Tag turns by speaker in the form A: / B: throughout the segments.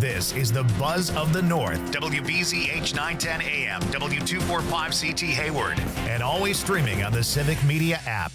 A: This is the Buzz of the North. WBZH 910 AM, W245CT Hayward, and always streaming on the Civic Media app.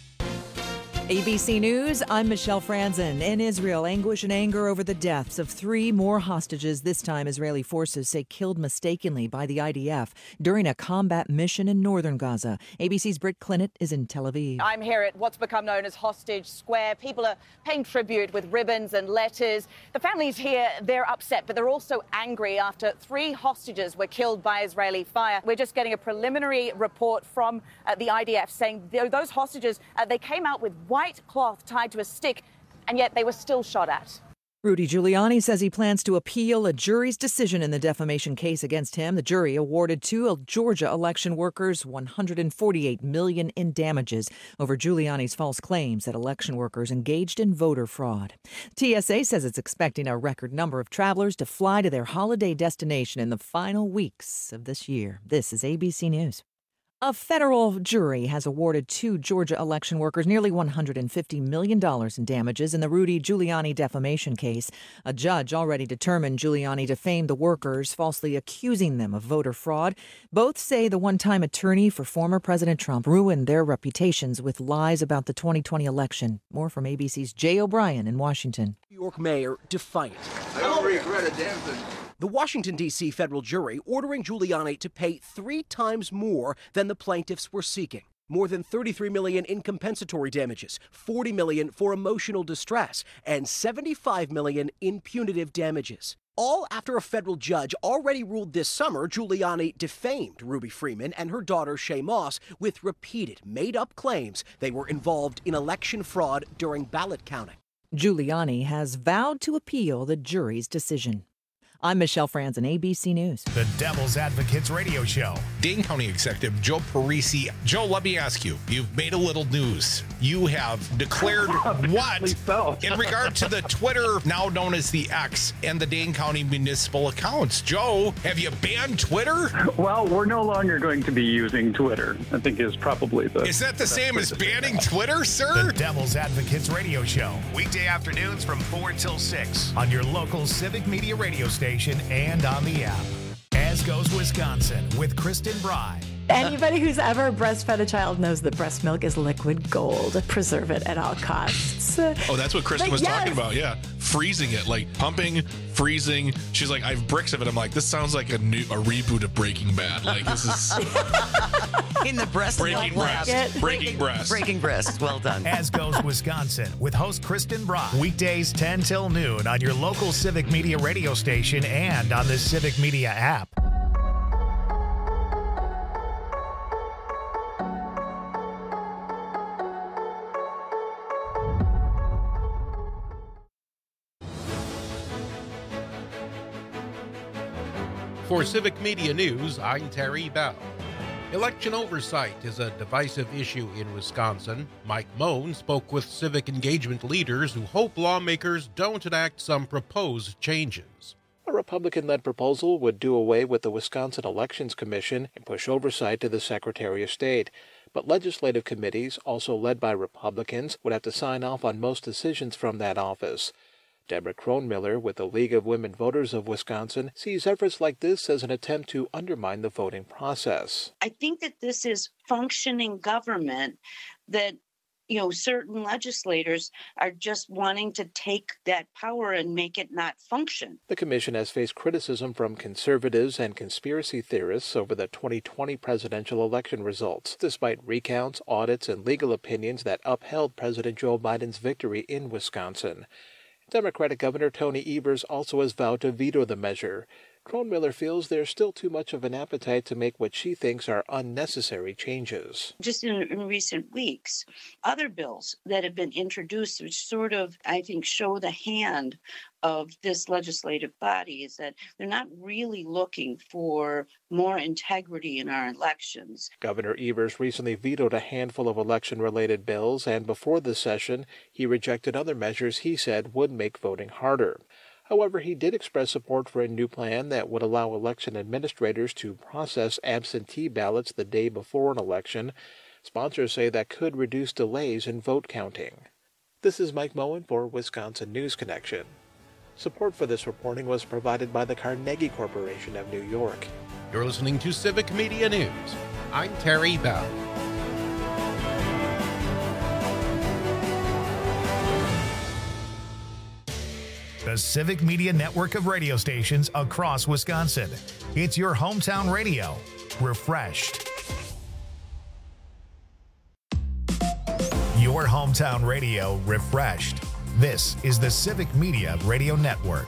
B: ABC News, I'm Michelle Franzen. In Israel, anguish and anger over the deaths of 3 more hostages, this time Israeli forces say killed mistakenly by the IDF during a combat mission in northern Gaza. ABC's Britt Clinnett is in Tel Aviv.
C: I'm here at what's become known as Hostage Square. People are paying tribute with ribbons and letters. The families here, they're upset, but they're also angry after 3 hostages were killed by Israeli fire. We're just getting a preliminary report from the IDF saying those hostages, they came out with white cloth tied to a stick, and yet they were still shot at.
B: Rudy Giuliani says he plans to appeal a jury's decision in the defamation case against him. The jury awarded 2 Georgia election workers $148 million in damages over Giuliani's false claims that election workers engaged in voter fraud. TSA says it's expecting a record number of travelers to fly to their holiday destination in the final weeks of this year. This is ABC News. A federal jury has awarded 2 Georgia election workers nearly $150 million in damages in the Rudy Giuliani defamation case. A judge already determined Giuliani defamed the workers, falsely accusing them of voter fraud. Both say the one-time attorney for former President Trump ruined their reputations with lies about the 2020 election. More from ABC's Jay O'Brien in Washington.
D: New York mayor defiant.
E: I don't regret a damn thing.
D: The Washington, D.C. federal jury ordering Giuliani to pay 3 times more than the plaintiffs were seeking. More than $33 million in compensatory damages, $40 million for emotional distress, and $75 million in punitive damages. All after a federal judge already ruled this summer Giuliani defamed Ruby Freeman and her daughter Shaye Moss with repeated made-up claims they were involved in election fraud during ballot counting.
B: Giuliani has vowed to appeal the jury's decision. I'm Michelle Franzen, ABC News.
A: The Devil's Advocates Radio Show.
F: Dane County Executive Joe Parisi. Joe, let me ask you, you've made a little news. You have declared what in regard to the Twitter, now known as the X, and the Dane County municipal accounts. Joe, have you banned Twitter?
G: Well, we're no longer going to be using Twitter, I think is probably the...
F: Is that the same as banning Twitter, sir?
A: The Devil's Advocates Radio Show. Weekday afternoons from 4 till 6 on your local Civic Media radio station and on the app. As Goes Wisconsin with Kristen Bry.
H: Anybody who's ever breastfed a child knows that breast milk is liquid gold. Preserve it at all costs.
I: Oh, that's what Kristen was talking about. Yeah. Freezing it, like pumping, freezing. She's like, I have bricks of it. I'm like, this sounds like a reboot of Breaking Bad. Like, this is
J: in the breast
I: breaking breasts. Breaking breasts.
J: Breaking breasts. Well done.
A: As Goes Wisconsin with host Kristen Bry. Weekdays 10 till noon on your local Civic Media radio station and on the Civic Media app.
K: For Civic Media News, I'm Terry Bell. Election oversight is a divisive issue in Wisconsin. Mike Moen spoke with civic engagement leaders who hope lawmakers don't enact some proposed changes.
L: A Republican-led proposal would do away with the Wisconsin Elections Commission and push oversight to the Secretary of State. But legislative committees, also led by Republicans, would have to sign off on most decisions from that office. Deborah Kronmiller with the League of Women Voters of Wisconsin sees efforts like this as an attempt to undermine the voting process.
M: I think that this is functioning government that, certain legislators are just wanting to take that power and make it not function.
L: The commission has faced criticism from conservatives and conspiracy theorists over the 2020 presidential election results, despite recounts, audits, and legal opinions that upheld President Joe Biden's victory in Wisconsin. Democratic Governor Tony Evers also has vowed to veto the measure. Kronmiller feels there's still too much of an appetite to make what she thinks are unnecessary changes.
M: Just in recent weeks, other bills that have been introduced, which sort of, I think, show the hand of this legislative body, is that they're not really looking for more integrity in our elections.
L: Governor Evers recently vetoed a handful of election-related bills, and before the session, he rejected other measures he said would make voting harder. However, he did express support for a new plan that would allow election administrators to process absentee ballots the day before an election. Sponsors say that could reduce delays in vote counting. This is Mike Moen for Wisconsin News Connection. Support for this reporting was provided by the Carnegie Corporation of New York.
K: You're listening to Civic Media News. I'm Terry Bell.
A: The Civic Media network of radio stations across Wisconsin. It's your hometown radio, refreshed. Your hometown radio, refreshed. This is the Civic Media Radio Network.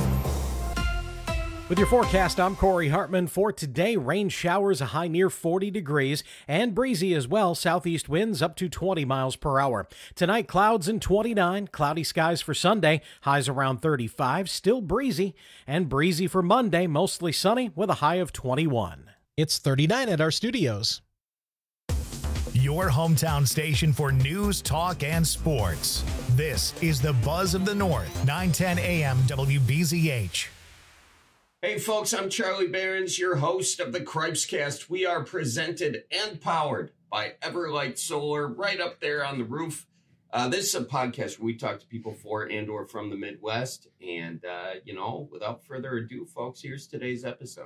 N: With your forecast, I'm Corey Hartman. For today, rain showers, a high near 40 degrees, and breezy as well. Southeast winds up to 20 miles per hour. Tonight, clouds and 29. Cloudy skies for Sunday, highs around 35. Still breezy, and breezy for Monday, mostly sunny with a high of 21.
O: It's 39 at our studios.
A: Your hometown station for news, talk, and sports. This is the Buzz of the North, 910 AM WBZH.
P: Hey folks, I'm Charlie Behrens, your host of the Cripescast. We are presented and powered by Everlight Solar right up there on the roof. This is a podcast where we talk to people for and or from the Midwest. And, without further ado, folks, here's today's episode.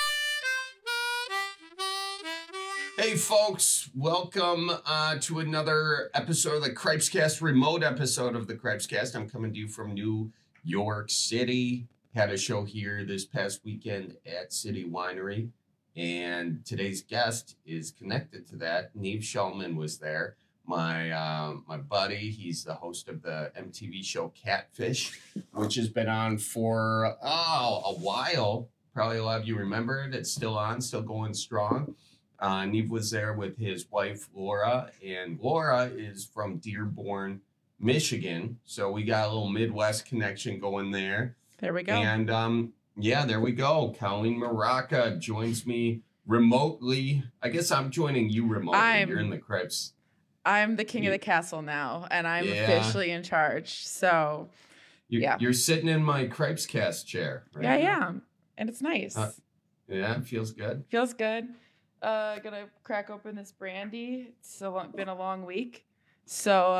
P: Hey folks, welcome to another episode of the Cripescast, remote episode of the Cripescast. I'm coming to you from New York City. Had a show here this past weekend at City Winery, and today's guest is connected to that. Nev Shulman was there. My buddy, he's the host of the MTV show Catfish, which has been on for a while. Probably a lot of you remember it. It's still on, still going strong. Nev was there with his wife, Laura, and Laura is from Dearborn, Michigan. So we got a little Midwest connection going there.
Q: There we go.
P: And there we go. Colleen Maraca joins me remotely. I guess I'm joining you remotely. You're in the Cripes.
Q: I'm the king of the castle now, and I'm officially in charge. So,
P: You're sitting in my Cripescast chair. Right
Q: yeah, I
P: now.
Q: am. And it's nice.
P: It feels good.
Q: Feels good. Gonna crack open this brandy. It's been a long week. So,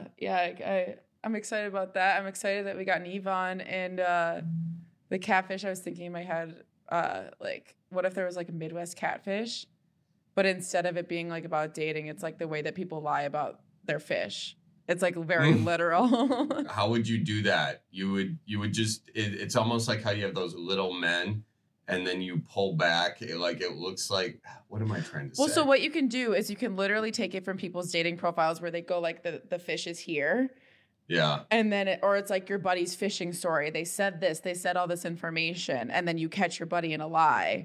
Q: I'm excited about that. I'm excited that we got Nev on, and the catfish. I was thinking in my head, what if there was like a Midwest catfish, but instead of it being like about dating, it's like the way that people lie about their fish. It's like very literal.
P: How would you do that? You would just. It's almost like how you have those little men, and then you pull back. It looks like. What am I trying to say?
Q: Well, so what you can do is you can literally take it from people's dating profiles where they go like the fish is here.
P: Yeah.
Q: And then it's like your buddy's fishing story. They said this, they said all this information, and then you catch your buddy in a lie.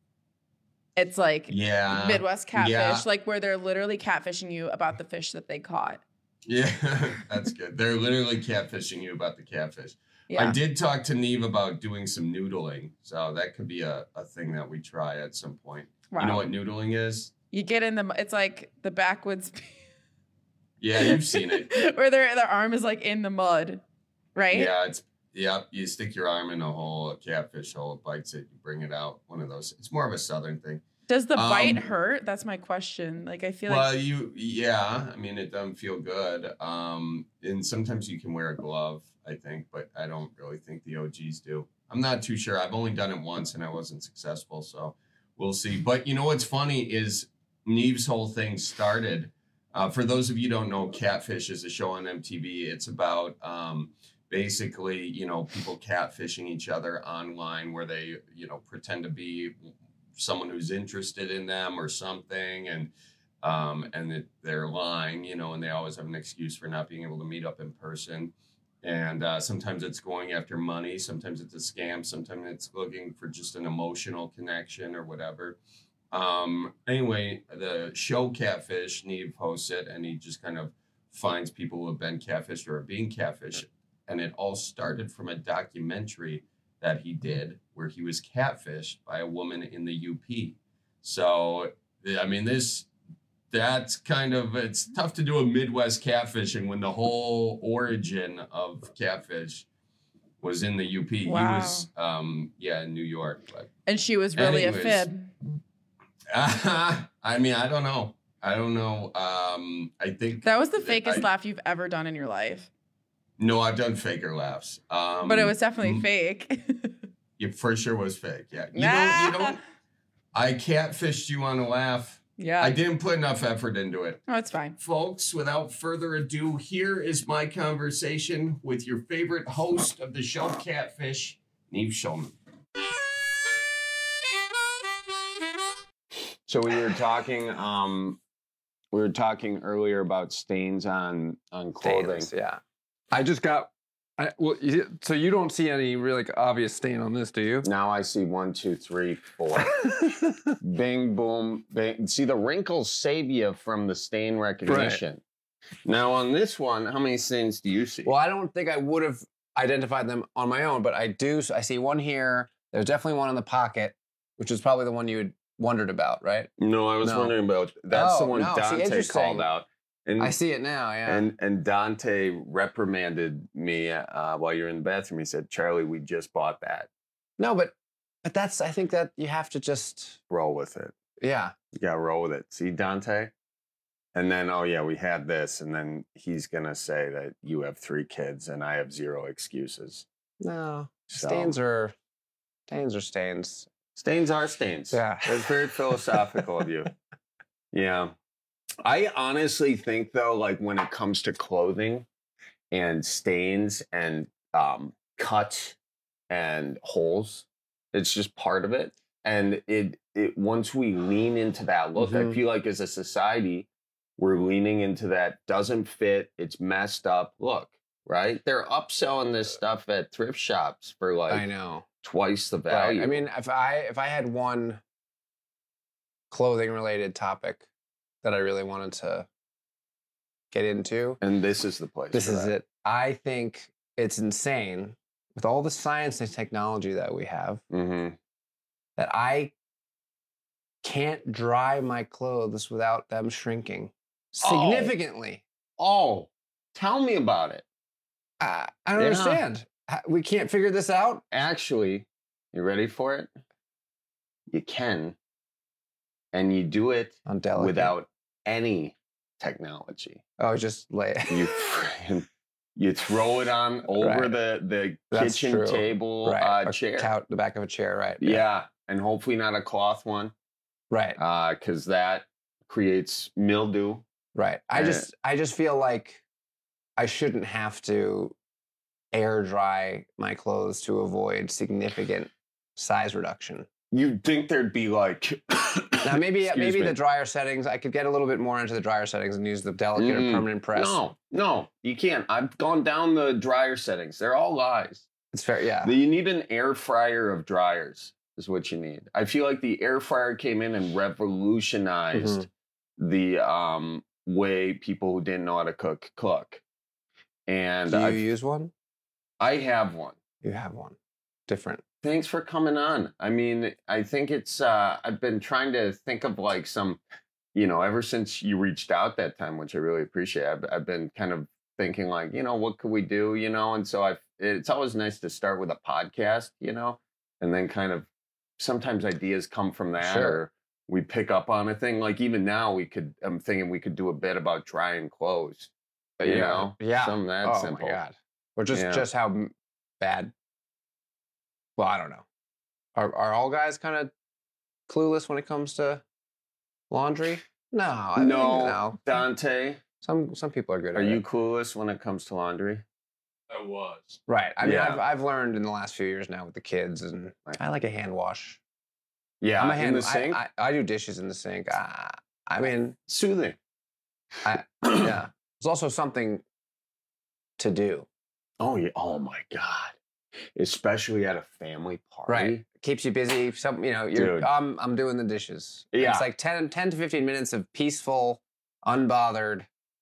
Q: It's like Midwest catfish, like where they're literally catfishing you about the fish that they caught.
P: Yeah, that's good. They're literally catfishing you about the catfish.
Q: Yeah.
P: I did talk to Nev about doing some noodling, so that could be a thing that we try at some point. Wow. You know what noodling is?
Q: You get in it's like the backwoods.
P: Yeah, you've seen it.
Q: Where their arm is like in the mud, right?
P: Yeah, you stick your arm in a hole, a catfish hole, it bites it, you bring it out. One of those. It's more of a southern thing.
Q: Does the bite hurt? That's my question. Like, I feel like.
P: Well, I mean, it doesn't feel good. And sometimes you can wear a glove, I think, but I don't really think the OGs do. I'm not too sure. I've only done it once and I wasn't successful, so we'll see. But you know what's funny is Nev's whole thing started. For those of you who don't know, Catfish is a show on MTV. It's about basically, people catfishing each other online where they, pretend to be someone who's interested in them or something, and that they're lying, and they always have an excuse for not being able to meet up in person. And sometimes it's going after money, sometimes it's a scam, sometimes it's looking for just an emotional connection or whatever. Anyway, the show Catfish, Nev hosts it, and he just kind of finds people who have been catfished or are being catfished. And it all started from a documentary that he did where he was catfished by a woman in the UP. So, I mean, that's kind of, it's tough to do a Midwest catfishing when the whole origin of catfish was in the UP.
Q: Wow.
P: He was, in New York. But
Q: and she was really a fib.
P: I mean, I don't know. I think
Q: that was the fakest laugh you've ever done in your life.
P: No, I've done faker laughs.
Q: But it was definitely fake.
P: It for sure was fake. Yeah. You don't. I catfished you on a laugh.
Q: Yeah.
P: I didn't put enough effort into it.
Q: Oh, it's fine.
P: Folks, without further ado, here is my conversation with your favorite host of the show, Catfish, Neve Schulman.
R: So we were talking earlier about stains on clothing.
S: Stains, yeah. I just got. So you don't see any really obvious stain on this, do you?
R: Now I see 1, 2, 3, 4. Bing, boom, bing. See, the wrinkles save you from the stain recognition. Right. Now on this one, how many stains do you see?
S: Well, I don't think I would have identified them on my own, but I do. I see one here. There's definitely one in the pocket, which is probably the one you had wondered about, right?
R: No, I was wondering about. That's the one Dante called out. And
S: I see it now, yeah.
R: And Dante reprimanded me while you're in the bathroom. He said, "Charlie, we just bought that."
S: No, but that's. I think that you have to just
R: roll with it.
S: Yeah,
R: you gotta roll with it. See, Dante. And then, oh yeah, we had this, and then he's gonna say that you have 3 kids and I have 0 excuses.
S: No, stains are stains.
R: Stains are stains.
S: Yeah,
R: it's very philosophical of you. Yeah. I honestly think, though, like when it comes to clothing and stains and cuts and holes, it's just part of it. And it once we lean into that look, I feel like as a society, we're leaning into that doesn't fit, it's messed up look, right? They're upselling this stuff at thrift shops for like
S: I know
R: twice the value.
S: Right. I mean, if I had one clothing related topic that I really wanted to get into.
R: And this is the place.
S: This is it. I think it's insane with all the science and technology that we have that I can't dry my clothes without them shrinking significantly.
R: Oh, tell me about it.
S: I don't understand. We can't figure this out?
R: Actually, you ready for it? You can. And you do it without any technology.
S: Oh, just lay it.
R: You throw it on over the kitchen table chair.
S: The back of a chair, right.
R: Yeah. And hopefully not a cloth one.
S: Right.
R: Because that creates mildew.
S: Right. I just feel like I shouldn't have to air dry my clothes to avoid significant size reduction.
R: You'd think there'd be like
S: now maybe the dryer settings. I could get a little bit more into the dryer settings and use the delicate or permanent press.
R: No, you can't. I've gone down the dryer settings. They're all lies.
S: It's fair, yeah.
R: You need an air fryer of dryers is what you need. I feel like the air fryer came in and revolutionized the way people who didn't know how to cook. And
S: do you use one?
R: I have one.
S: You have one. Different.
R: Thanks for coming on. I mean, I think it's, I've been trying to think of like some, ever since you reached out that time, which I really appreciate, I've been kind of thinking like, what could we do, and so it's always nice to start with a podcast, and then kind of sometimes ideas come from that or we pick up on a thing. Like even now I'm thinking we could do a bit about drying clothes,
S: Yeah.
R: Something that simple.
S: Oh my God. Or just how bad. Well, I don't know. Are all guys kind of clueless when it comes to laundry? No.
R: No. Dante.
S: Some people are good at it.
R: Are you clueless when it comes to laundry?
I: I was.
S: Right. I mean, I've learned in the last few years now with the kids, and I like a hand wash.
R: Yeah,
S: I'm a hand,
R: in the sink?
S: I do dishes in the sink. I mean,
R: soothing.
S: Yeah. It's also something to do.
R: Oh, yeah. Oh, my God. Especially at a family party.
S: Right. Keeps you busy. I'm doing the dishes.
R: Yeah.
S: It's like 10 to 15 minutes of peaceful, unbothered,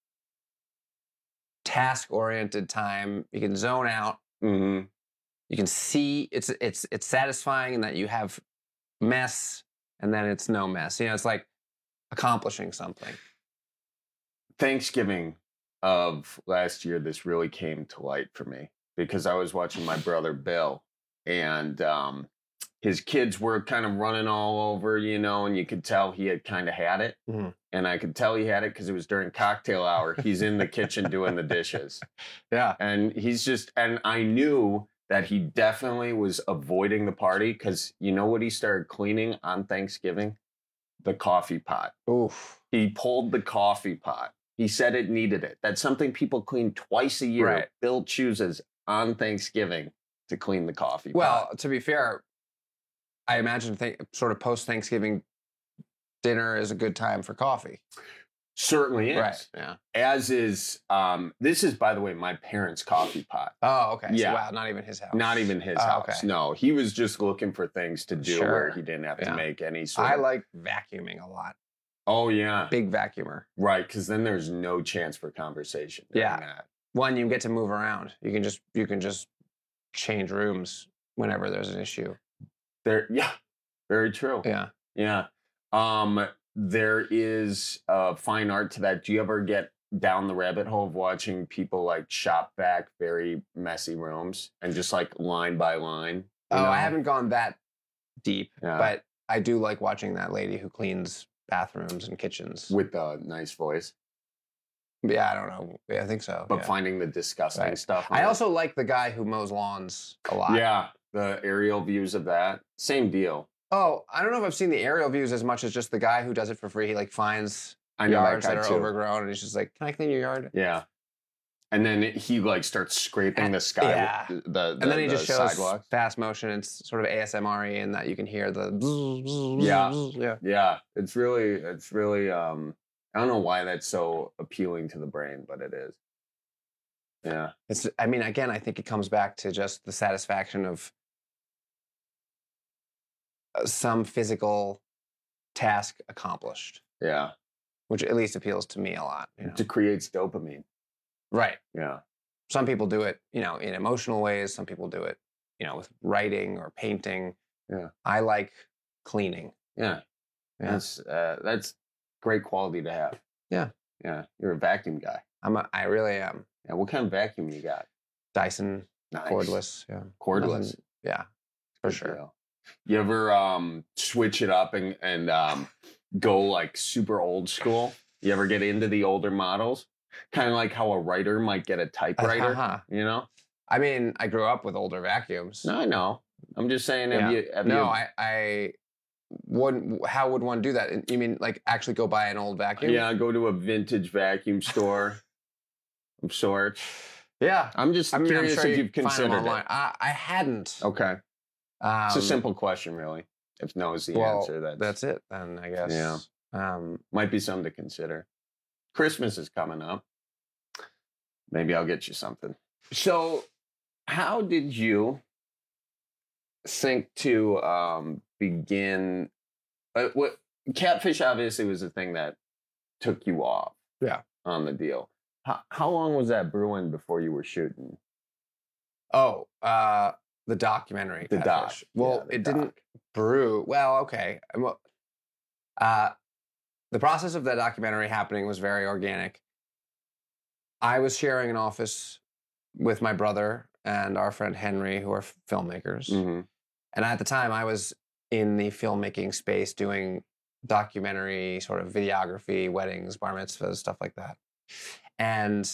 S: task-oriented time. You can zone out.
R: Mm-hmm.
S: You can see it's satisfying in that you have mess and then it's no mess. It's like accomplishing something.
R: Thanksgiving of last year, this really came to light for me because I was watching my brother Bill, and his kids were kind of running all over, and you could tell he had kind of had it.
S: Mm-hmm.
R: and I could tell he had it because it was during cocktail hour. He's in the kitchen doing the dishes.
S: Yeah.
R: And and I knew that he definitely was avoiding the party because you know what he started cleaning on Thanksgiving? The coffee pot.
S: Oof.
R: He pulled the coffee pot. He said it needed it. That's something people clean twice a year.
S: Right.
R: Bill chooses on Thanksgiving to clean the coffee pot.
S: Well, to be fair, I imagine sort of post-Thanksgiving dinner is a good time for coffee.
R: Certainly is.
S: Right. Yeah.
R: As is, this is, by the way, my parents' coffee pot.
S: Oh, okay.
R: Yeah.
S: So, wow, not even his house.
R: Not even his house.
S: Okay.
R: No, he was just looking for things to do where he didn't have to make any sort of...
S: I like vacuuming a lot.
R: Oh, yeah.
S: Big vacuumer.
R: Right, because then there's no chance for conversation. That.
S: One, you get to move around. You can just change rooms whenever there's an issue.
R: Yeah, very true.
S: Yeah.
R: Yeah. There is fine art to that. Do you ever get down the rabbit hole of watching people like shop vac very messy rooms and just like line by line?
S: Oh, I haven't gone that deep, but I do like watching that lady who cleans bathrooms and kitchens.
R: With a nice voice.
S: Yeah, I don't know. Yeah, I think so.
R: But finding the disgusting stuff.
S: I also like the guy who mows lawns a lot.
R: Yeah, the aerial views of that. Same deal.
S: Oh, I don't know if I've seen the aerial views as much as just the guy who does it for free. He like finds yards that are overgrown and he's just like, "Can I clean your yard?"
R: Yeah. And then he like starts scraping the sky.
S: Yeah.
R: And
S: then he just shows
R: sidewalks.
S: fast motion. It's sort of ASMR-y in that you can hear the
R: Yeah. It's really I don't know why that's so appealing to the brain, but it is. Yeah.
S: I mean, again, I think it comes back to just the satisfaction of some physical task accomplished.
R: Yeah.
S: Which at least appeals to me a lot. You know?
R: It creates dopamine.
S: Right.
R: Yeah.
S: Some people do it, in emotional ways. Some people do it, with writing or painting.
R: Yeah.
S: I like cleaning.
R: Yeah. That's great quality to have.
S: Yeah.
R: Yeah. You're a vacuum guy.
S: I really am.
R: Yeah. What kind of vacuum you got?
S: Dyson.
R: Nice.
S: Cordless. Yeah.
R: Cordless.
S: Yeah. For sure.
R: Deal. You ever switch it up and go like super old school? You ever get into the older models? Kind of like how a writer might get a typewriter,
S: I mean, I grew up with older vacuums.
R: No, I know. I'm just saying,
S: I wouldn't. How would one do that? You mean like actually go buy an old vacuum?
R: Yeah, go to a vintage vacuum store of sorts.
S: Yeah.
R: I'm curious if you've considered it.
S: I hadn't.
R: Okay. It's a simple question, really. If no is the answer,
S: that's it then, I guess.
R: Yeah. Might be something to consider. Christmas is coming up. Maybe I'll get you something. So, how did you think to begin? Catfish obviously was the thing that took you off.
S: Yeah.
R: On the deal. How long was that brewing before you were shooting?
S: Oh, the documentary.
R: The doc.
S: Well, it didn't brew. Well, okay. Well, the process of that documentary happening was very organic. I was sharing an office with my brother and our friend Henry, who are filmmakers.
R: Mm-hmm.
S: And at the time, I was in the filmmaking space doing documentary, sort of videography, weddings, bar mitzvahs, stuff like that. And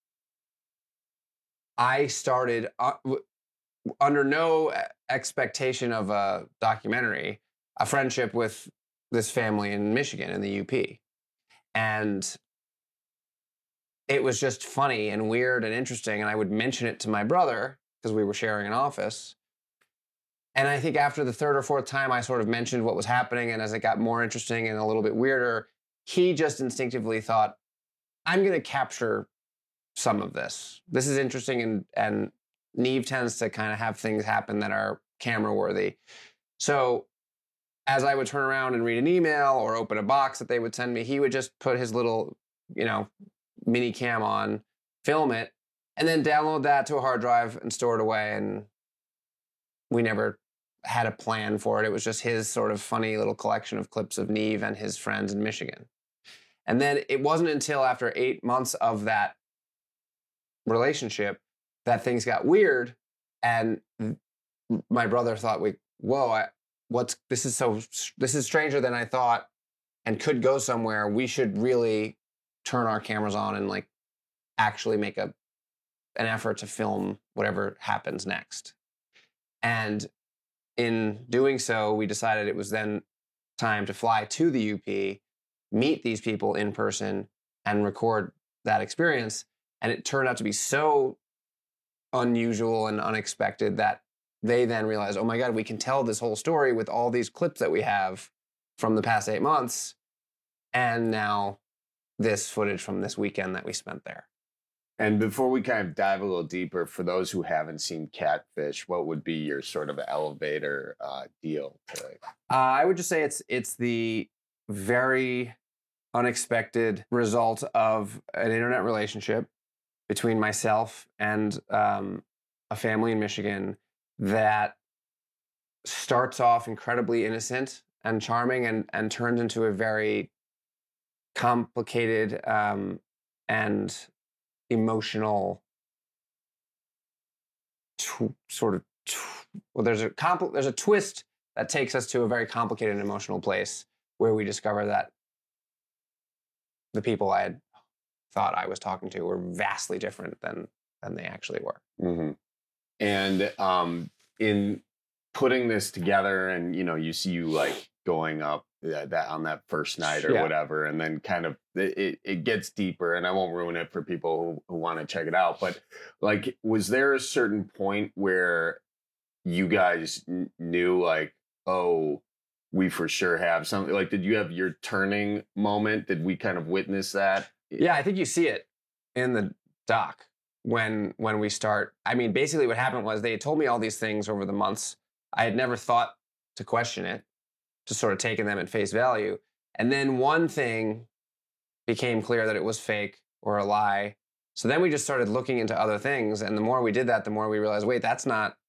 S: I started under no expectation of a documentary, a friendship with this family in Michigan in the UP. And it was just funny and weird and interesting. And I would mention it to my brother because we were sharing an office. And I think after the third or fourth time I sort of mentioned what was happening, and as it got more interesting and a little bit weirder, he just instinctively thought, I'm going to capture some of this. This is interesting, and Neve tends to kind of have things happen that are camera worthy. So as I would turn around and read an email or open a box that they would send me, he would just put his little, mini cam on, film it, and then download that to a hard drive and store it away. And we never had a plan for it. It was just his sort of funny little collection of clips of Neve and his friends in Michigan. And then it wasn't until after 8 months of that relationship that things got weird. And my brother thought, this is stranger than I thought. and could go somewhere, we should really turn our cameras on and like actually make an effort to film whatever happens next. And in doing so, we decided it was then time to fly to the UP, meet these people in person, and record that experience. And it turned out to be so unusual and unexpected that they then realized, oh my God, we can tell this whole story with all these clips that we have from the past 8 months. And now this footage from this weekend that we spent there.
R: And before we kind of dive a little deeper, for those who haven't seen Catfish, what would be your sort of elevator deal?
S: I would just say it's the very unexpected result of an internet relationship between myself and a family in Michigan that starts off incredibly innocent and charming and turns into a very complicated and emotional there's a twist that takes us to a very complicated and emotional place where we discover that the people I had thought I was talking to were vastly different than they actually were.
R: Mm-hmm. And in putting this together, and you see you like going up that on that first night or whatever, and then kind of it gets deeper, and I won't ruin it for people who want to check it out, but like, was there a certain point where you guys knew like, oh, we for sure have something? Like, did you have your turning moment? Did we kind of witness that?
S: Yeah, I think you see it in the doc when we start. I mean, basically what happened was they had told me all these things over the months. I had never thought to question it, just sort of taking them at face value. And then one thing became clear that it was fake or a lie. So then we just started looking into other things. And the more we did that, the more we realized, wait, they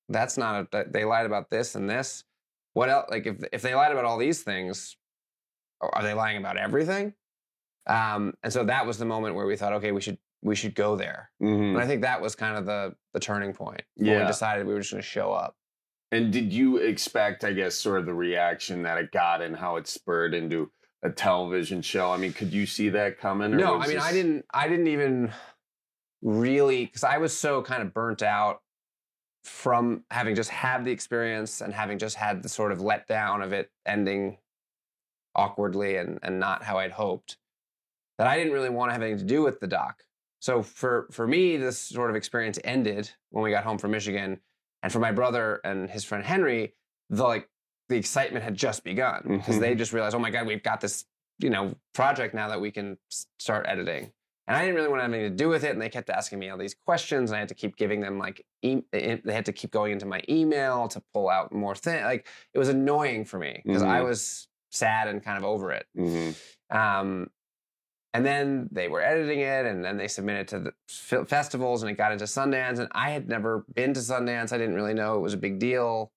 S: lied about this and this. What else? Like if they lied about all these things, are they lying about everything? And so that was the moment where we thought, okay, we should go there.
R: Mm-hmm.
S: And I think that was kind of the turning point when we decided we were just going to show up.
R: And did you expect, I guess, sort of the reaction that it got and how it spurred into a television show? I mean, could you see that coming? Or
S: no, I mean, I didn't even really, because I was so kind of burnt out from having just had the experience and having just had the sort of letdown of it ending awkwardly and not how I'd hoped, that I didn't really want to have anything to do with the doc. So for me, this sort of experience ended when we got home from Michigan. And for my brother and his friend Henry, the excitement had just begun because they just realized, oh my God, we've got this, project now that we can start editing. And I didn't really want to have anything to do with it. And they kept asking me all these questions. And I had to keep giving them they had to keep going into my email to pull out more things. Like, it was annoying for me because I was sad and kind of over it.
R: Mm-hmm.
S: And then they were editing it, and then they submitted to the festivals, and it got into Sundance. And I had never been to Sundance. I didn't really know it was a big deal.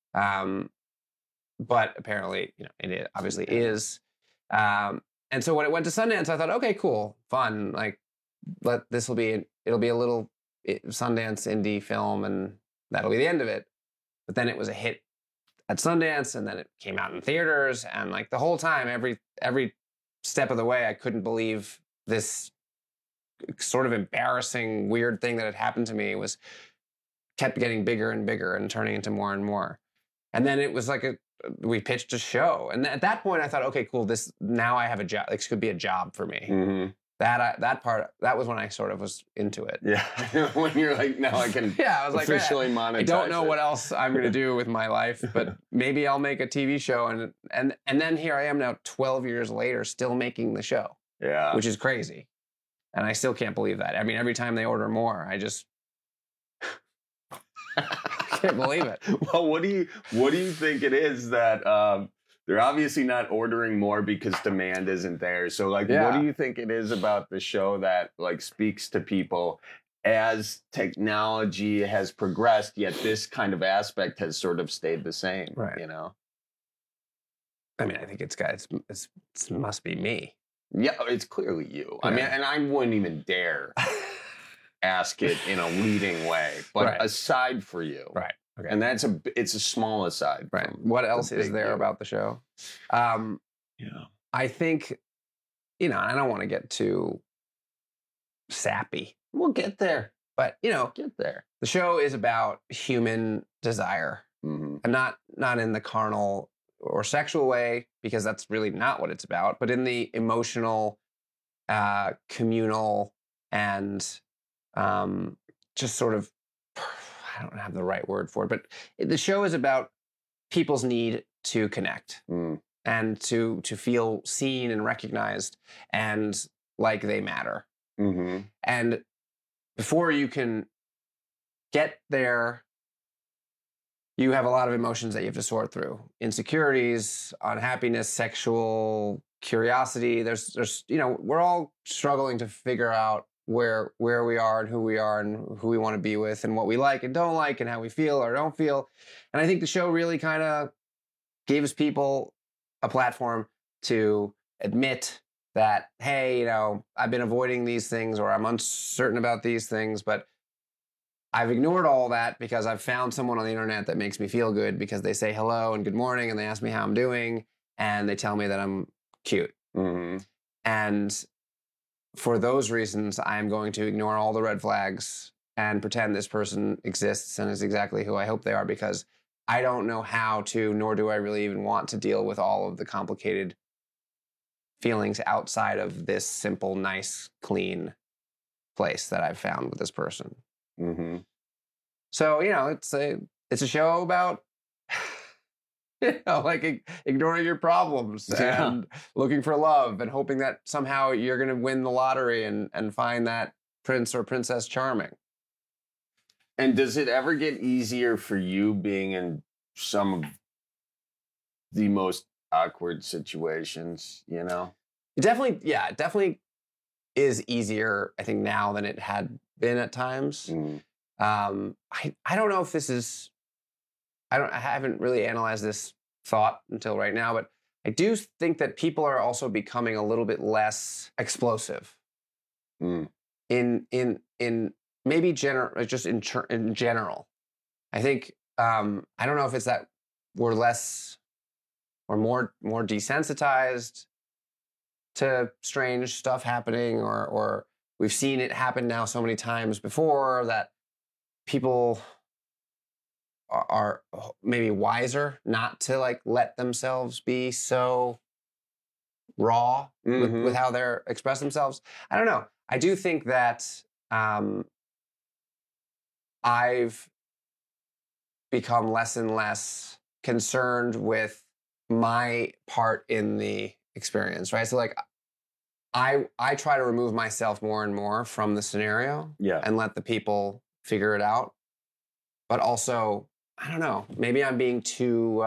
S: But apparently, it obviously is. And so when it went to Sundance, I thought, okay, cool, fun. Like, it'll be a little Sundance indie film, and that'll be the end of it. But then it was a hit at Sundance, and then it came out in theaters, and like the whole time, every step of the way, I couldn't believe this sort of embarrassing, weird thing that had happened to me kept getting bigger and bigger and turning into more and more. And then it was like we pitched a show. And at that point I thought, okay, cool, now I have a job. This could be a job for me.
R: Mm-hmm.
S: That was when I sort of was into it.
R: Yeah. When you're like, now I can
S: I was
R: officially monetize
S: I don't know what else I'm going to do with my life, but maybe I'll make a TV show. And then here I am now 12 years later, still making the show.
R: Yeah.
S: Which is crazy. And I still can't believe that. I mean, every time they order more, I just can't believe it.
R: Well, what do you think it is that they're obviously not ordering more because demand isn't there? So like, what do you think it is about the show that like speaks to people as technology has progressed, yet this kind of aspect has sort of stayed the same?
S: Right. I mean, I think it must be me.
R: Yeah, it's clearly you. I mean, and I wouldn't even dare ask it in a leading way, but aside for you.
S: Right. Okay.
R: And it's a small aside.
S: Right. What else is there about the show? I I think, you know, I don't want to get too sappy.
R: We'll get there.
S: But, you know,
R: Get there.
S: the show is about human desire, and not in the carnal or sexual way, because that's really not what it's about, but in the emotional, communal, and just sort of, I don't have the right word for it, but the show is about people's need to connect and to feel seen and recognized and like they matter. And before you can get there, you have a lot of emotions that you have to sort through. Insecurities, unhappiness, sexual curiosity. There's you know, we're all struggling to figure out where we are and who we want to be with and what we like and don't like and how we feel or don't feel. And I think the show really kind of gives people a platform to admit that, hey, you know, I've been avoiding these things, or I'm uncertain about these things, but I've ignored all that because I've found someone on the internet that makes me feel good because they say hello and good morning and they ask me how I'm doing and they tell me that I'm cute. And for those reasons, I'm going to ignore all the red flags and pretend this person exists and is exactly who I hope they are, because I don't know how to, nor do I really even want to deal with all of the complicated feelings outside of this simple, nice, clean place that I've found with this person. So, you know, it's a show about, you know, like ignoring your problems and looking for love and hoping that somehow you're going to win the lottery and find that prince or princess charming.
R: And does it ever get easier for you being in some of the most awkward situations, you know?
S: It definitely is easier, I think, now than it had been at times. I don't know if this is, I haven't really analyzed this thought until right now, but I do think that people are also becoming a little bit less explosive in maybe just in general. I think, I don't know if it's that we're more desensitized to strange stuff happening, or we've seen it happen now so many times before that people are maybe wiser not to like let themselves be so raw with how they're express themselves. I don't know. I do think that I've become less and less concerned with my part in the experience, right? So like I try to remove myself more and more from the scenario and let the people figure it out. But also, I don't know, maybe I'm being too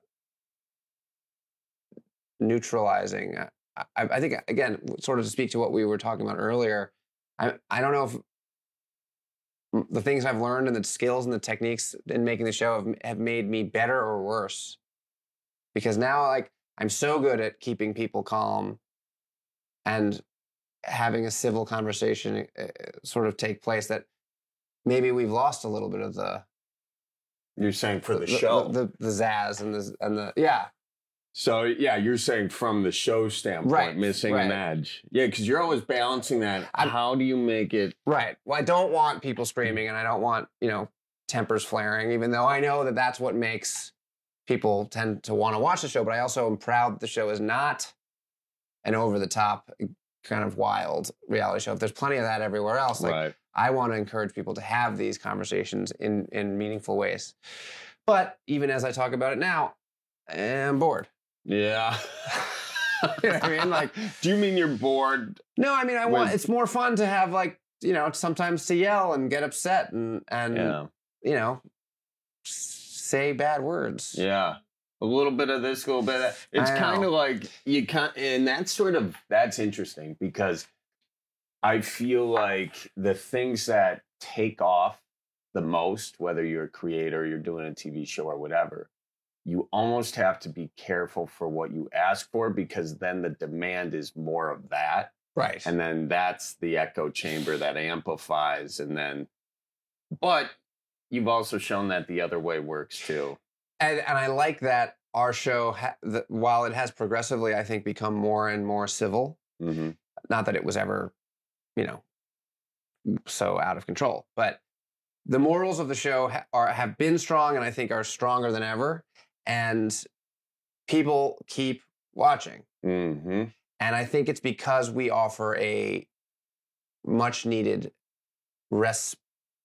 S: neutralizing. I think, again, sort of to speak to what we were talking about earlier, I don't know if the things I've learned and the skills and the techniques in making the show have made me better or worse. Because now, like, I'm so good at keeping people calm and having a civil conversation sort of take place that maybe we've lost a little bit of the...
R: You're saying for the show?
S: The zazz and the yeah.
R: So, yeah, you're saying from the show standpoint, missing an edge. Yeah, because you're always balancing that. How do you make it...
S: Right. Well, I don't want people screaming, and I don't want, you know, tempers flaring, even though I know that that's what makes people tend to want to watch the show. But I also am proud that the show is not an over-the-top, kind of wild reality show. If there's plenty of that everywhere else, like, I want to encourage people to have these conversations in meaningful ways. But even as I talk about it now, I'm bored.
R: Yeah.
S: You know what I mean? Like,
R: do you mean you're bored?
S: No, I mean, it's more fun to have, like, you know, sometimes to yell and get upset and you know, say bad words.
R: Yeah. A little bit of this, a little bit of that. It's kind of like you can't, and that's interesting because I feel like the things that take off the most, whether you're a creator, you're doing a TV show or whatever, you almost have to be careful for what you ask for, because then the demand is more of that.
S: Right.
R: And then that's the echo chamber that amplifies. But you've also shown that the other way works too.
S: And I like that our show, while it has progressively, I think, become more and more civil, not that it was ever, so out of control, but the morals of the show have been strong and I think are stronger than ever. And people keep watching. And I think it's because we offer a much needed respite.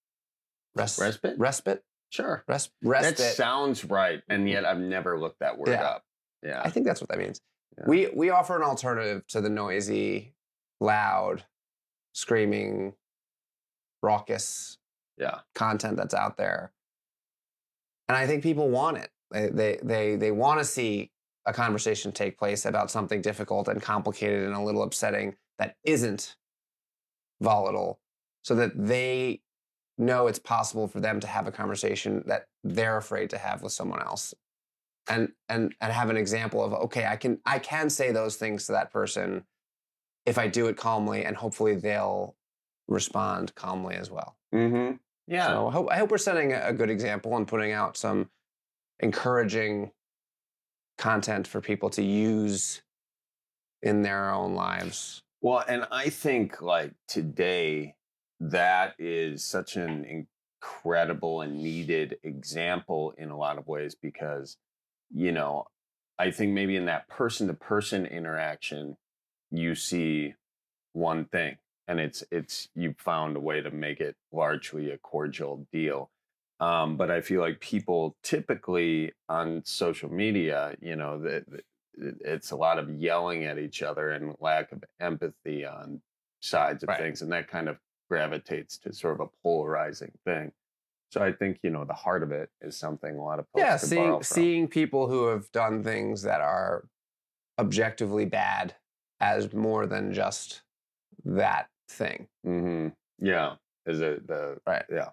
R: Sure.
S: Respite.
R: That sounds right. And yet I've never looked that word up. Yeah.
S: I think that's what that means. Yeah. We offer an alternative to the noisy, loud, screaming, raucous content that's out there. And I think people want it. They want to see a conversation take place about something difficult and complicated and a little upsetting that isn't volatile, so that they know it's possible for them to have a conversation that they're afraid to have with someone else. And have an example of, okay, I can say those things to that person if I do it calmly, and hopefully they'll respond calmly as well.
R: Yeah.
S: So I hope we're setting a good example and putting out some encouraging content for people to use in their own lives.
R: Well, and I think like today, that is such an incredible and needed example in a lot of ways, because, I think maybe in that person-to-person interaction, you see one thing, and it's you've found a way to make it largely a cordial deal. But I feel like people typically on social media, it's a lot of yelling at each other and lack of empathy on sides of things, and that kind of gravitates to sort of a polarizing thing. So I think, the heart of it is something a lot of folks can borrow from.
S: Seeing people who have done things that are objectively bad as more than just that thing.
R: Yeah. Is it the right? Yeah.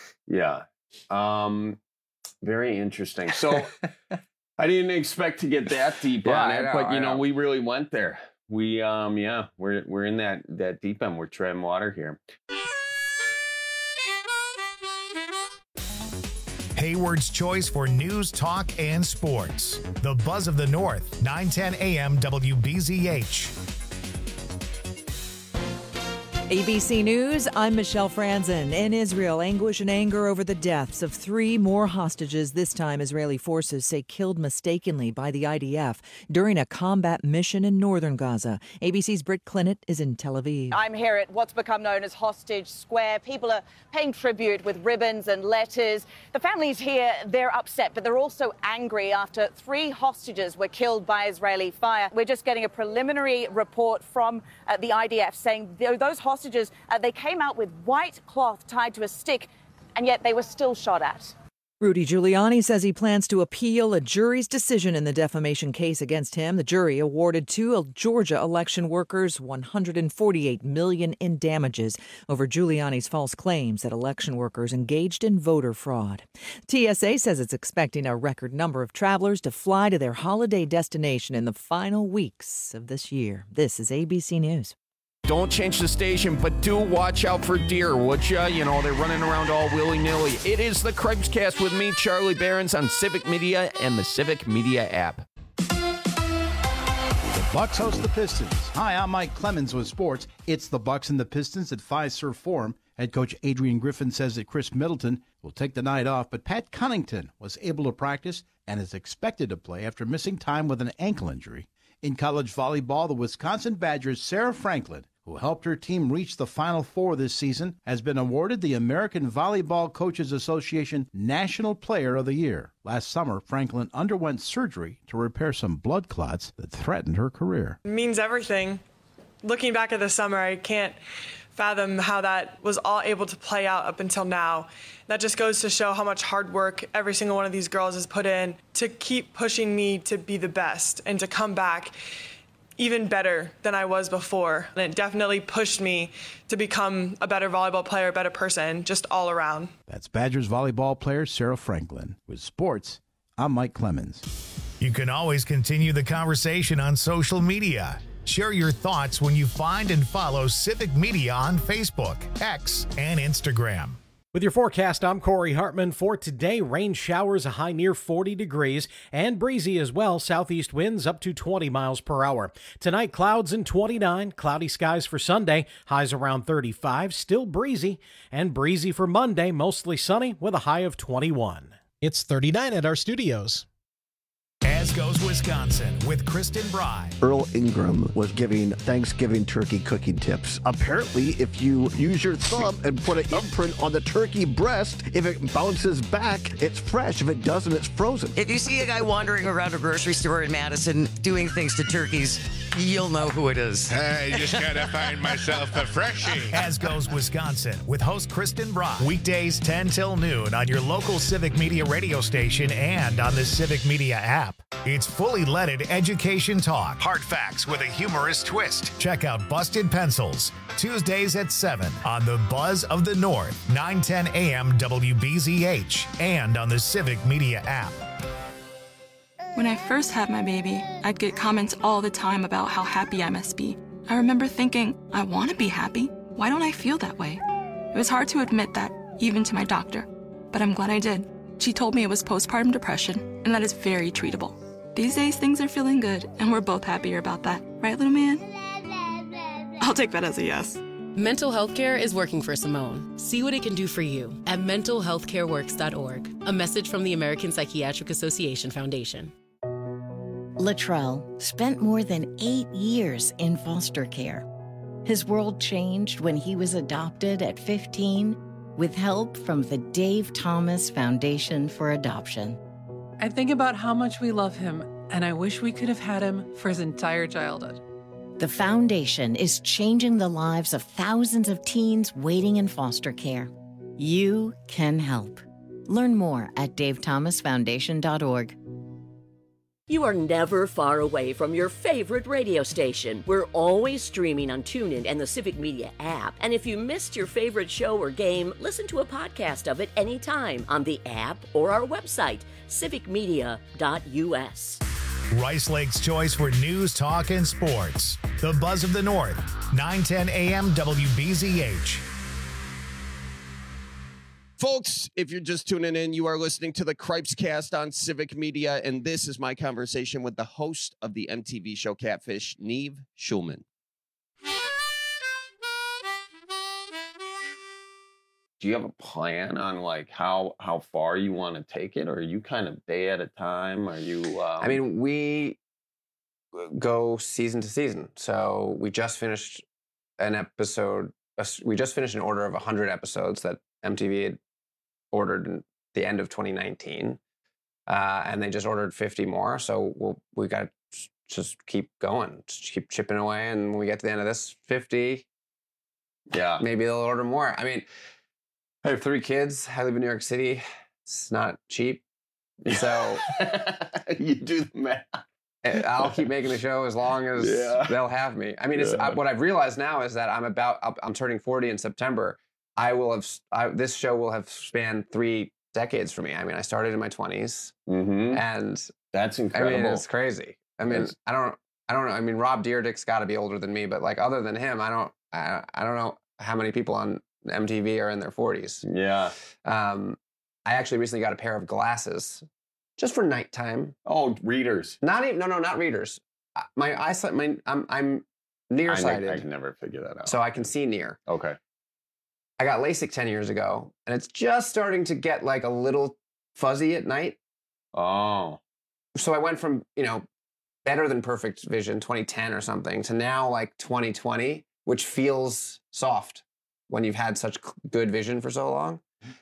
R: Yeah. Very interesting. So I didn't expect to get that deep on it, but we really went there. We we're in that deep end. We're treading water here.
A: Hayward's choice for news, talk, and sports. The Buzz of the North, 910 AM WBZH.
B: ABC News, I'm Michelle Franzen. In Israel, anguish and anger over the deaths of 3 more hostages, this time Israeli forces say killed mistakenly by the IDF during a combat mission in northern Gaza. ABC's Britt Clinnett is in Tel Aviv.
C: I'm here at what's become known as Hostage Square. People are paying tribute with ribbons and letters. The families here, they're upset, but they're also angry after 3 hostages were killed by Israeli fire. We're just getting a preliminary report from the IDF saying those hostages, they came out with white cloth tied to a stick, and yet they were still shot at.
B: Rudy Giuliani says he plans to appeal a jury's decision in the defamation case against him. The jury awarded 2 Georgia election workers $148 million in damages over Giuliani's false claims that election workers engaged in voter fraud. TSA says it's expecting a record number of travelers to fly to their holiday destination in the final weeks of this year. This is ABC News.
T: Don't change the station, but do watch out for deer, would ya? They're running around all willy-nilly. It is the Craig's with me, Charlie Behrens, on Civic Media and the Civic Media app.
U: The Bucks host the Pistons. Hi, I'm Mike Clemens with sports. It's the Bucks and the Pistons at Fiserv Forum. Head coach Adrian Griffin says that Chris Middleton will take the night off, but Pat Connaughton was able to practice and is expected to play after missing time with an ankle injury. In college volleyball, the Wisconsin Badgers' Sarah Franklin, who helped her team reach the Final Four this season, has been awarded the American Volleyball Coaches Association National Player of the Year. Last summer, Franklin underwent surgery to repair some blood clots that threatened her career.
V: It means everything. Looking back at the summer, I can't fathom how that was all able to play out up until now. That just goes to show how much hard work every single one of these girls has put in to keep pushing me to be the best and to come back even better than I was before. And it definitely pushed me to become a better volleyball player, a better person, just all around.
U: That's Badgers volleyball player Sarah Franklin. With sports, I'm Mike Clemens.
A: You can always continue the conversation on social media. Share your thoughts when you find and follow Civic Media on Facebook, X, and Instagram.
N: With your forecast, I'm Corey Hartman. For today, rain showers, a high near 40 degrees, and breezy as well. Southeast winds up to 20 miles per hour. Tonight, clouds and 29, cloudy skies for Sunday, highs around 35, still breezy, and breezy for Monday, mostly sunny with a high of 21.
O: It's 39 at our studios.
A: As goes Wisconsin with Kristen Bry.
D: Earl Ingram was giving Thanksgiving turkey cooking tips. Apparently, if you use your thumb and put an imprint on the turkey breast, if it bounces back, it's fresh. If it doesn't, it's frozen.
J: If you see a guy wandering around a grocery store in Madison doing things to turkeys, you'll know who it is.
F: I just gotta find myself a freshie.
A: As goes Wisconsin with host Kristen Bry. Weekdays 10 till noon on your local Civic Media radio station and on the Civic Media app. It's fully leaded education talk. Hard facts with a humorous twist. Check out Busted Pencils, Tuesdays at 7 on the Buzz of the North, 910 AM WBZH, and on the Civic Media app.
E: When I first had my baby, I'd get comments all the time about how happy I must be. I remember thinking, I want to be happy. Why don't I feel that way? It was hard to admit that, even to my doctor. But I'm glad I did. She told me it was postpartum depression, and that is very treatable. These days, things are feeling good, and we're both happier about that. Right, little man? I'll take that as a yes.
W: Mental health care is working for Simone. See what it can do for you at mentalhealthcareworks.org. A message from the American Psychiatric Association Foundation.
X: Latrell spent more than 8 years in foster care. His world changed when he was adopted at 15 with help from the Dave Thomas Foundation for Adoption.
Y: I think about how much we love him, and I wish we could have had him for his entire childhood.
X: The foundation is changing the lives of thousands of teens waiting in foster care. You can help. Learn more at davethomasfoundation.org.
Z: You are never far away from your favorite radio station. We're always streaming on TuneIn and the Civic Media app. And if you missed your favorite show or game, listen to a podcast of it anytime on the app or our website, civicmedia.us.
A: Rice Lake's choice for news, talk, and sports. The Buzz of the North, 910 AM WBZH.
T: Folks, if you're just tuning in, you are listening to the Cripes Cast on Civic Media, and this is my conversation with the host of the MTV show Catfish, Nev Schulman.
R: Do you have a plan on like how far you want to take it, or are you kind of day at a time? Are you?
S: I mean, we go season to season. So we just finished an episode. We just finished an order of 100 episodes that MTV had ordered in the end of 2019, and they just ordered 50 more. So we got to just keep going, just keep chipping away, and when we get to the end of this 50,
R: yeah,
S: maybe they'll order more. I mean, I have 3 kids. I live in New York City. It's not cheap, so
R: you do the math.
S: I'll keep making the show as long as they'll have me. I mean, what I've realized now is that I'm turning 40 in September. This show will have spanned 3 decades for me. I mean, I started in my 20s, and
R: that's incredible.
S: I mean, it's crazy. I mean, I don't know. I mean, Rob Dyrdek's got to be older than me, but like other than him, I don't know how many people on MTV are in their 40s.
R: Yeah.
S: I actually recently got a pair of glasses just for nighttime.
R: Oh, readers.
S: Not readers. My eyesight. I'm nearsighted.
R: I can never figure that out.
S: So I can see near.
R: Okay.
S: I got LASIK 10 years ago, and it's just starting to get like a little fuzzy at night.
R: Oh.
S: So I went from, better than perfect vision, 2010 or something, to now like 2020, which feels soft when you've had such good vision for so long.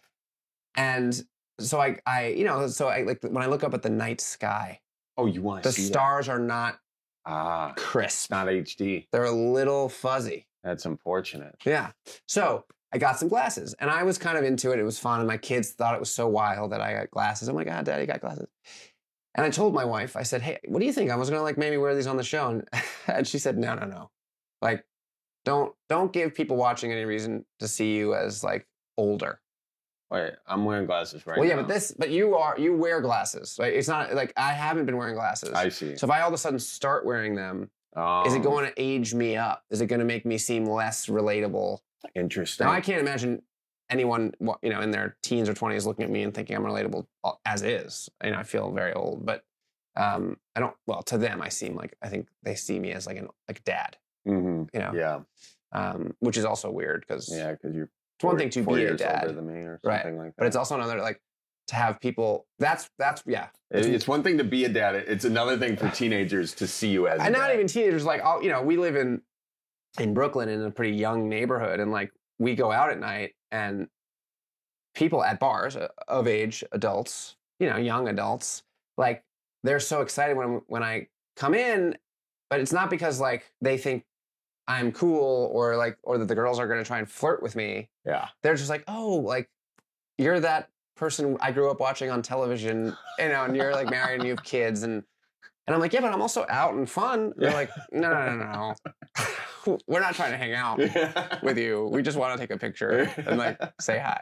S: And so I like when I look up at the night sky.
R: Oh, you want to see
S: the stars are not crisp.
R: Not HD.
S: They're a little fuzzy.
R: That's unfortunate.
S: Yeah. So I got some glasses, and I was kind of into it. It was fun, and my kids thought it was so wild that I got glasses. I'm like, Daddy got glasses. And I told my wife, I said, hey, what do you think? I was going to maybe wear these on the show. And she said, no. Like, don't give people watching any reason to see you as like older.
R: Wait, I'm wearing glasses right now.
S: Well, yeah, but you wear glasses. Right? It's not like I haven't been wearing glasses.
R: I see.
S: So if I all of a sudden start wearing them, is it going to age me up? Is it going to make me seem less relatable?
R: Interesting.
S: Now, I can't imagine anyone, in their teens or 20s looking at me and thinking I'm relatable as is. I feel very old, but I don't. Well, to them, I think they see me as like a dad.
R: Yeah.
S: Which is also weird because
R: you're.
S: It's one thing to be a dad,
R: older than me or
S: right?
R: something like that.
S: But it's also another to have people. That's yeah.
R: It's one thing to be a dad. It's another thing for teenagers to see you as.
S: And
R: a
S: not
R: dad.
S: even teenagers. We live in Brooklyn in a pretty young neighborhood, and we go out at night and people at bars of age adults, young adults, they're so excited when I come in, but it's not because they think I'm cool or that the girls are going to try and flirt with me.
R: Yeah.
S: They're just you're that person I grew up watching on television, and you're married and you have kids and I'm like, yeah, but I'm also out and fun. They're like, no. We're not trying to hang out with you. We just want to take a picture and say hi.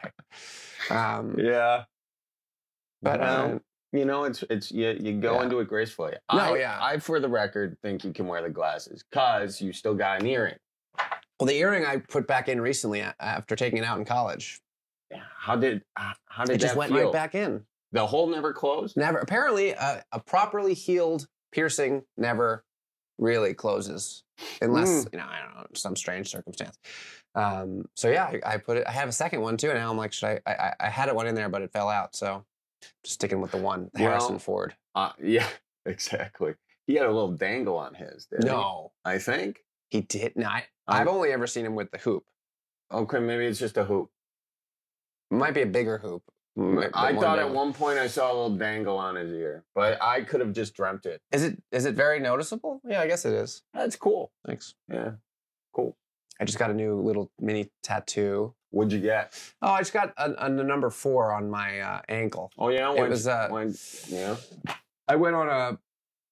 R: Yeah.
S: But
R: it's you go into it gracefully. I, for the record, think you can wear the glasses because you still got an earring.
S: Well, the earring I put back in recently after taking it out in college.
R: Yeah. How did
S: it just went
R: feel?
S: right back in?
R: The hole never closed?
S: Never. Apparently, a properly healed piercing never really closes unless I don't know, some strange circumstance. So yeah, I put it. I have a second one too, and now I'm like, should I had one in there, but it fell out. So just sticking with the one, Harrison Ford.
R: Yeah, exactly. He had a little dangle on his. Didn't
S: No,
R: he? I think
S: he did. No, I've only ever seen him with the hoop.
R: Okay, maybe it's just a hoop.
S: It might be a bigger hoop.
R: I thought at one point I saw a little dangle on his ear, but I could have just dreamt it.
S: Is it very noticeable? Yeah, I guess it is.
R: That's cool.
S: Thanks.
R: Yeah, cool.
S: I just got a new little mini tattoo.
R: What'd you get?
S: Oh, I just got a number 4 on my ankle.
R: Oh yeah,
S: it was.
R: Yeah.
S: I went on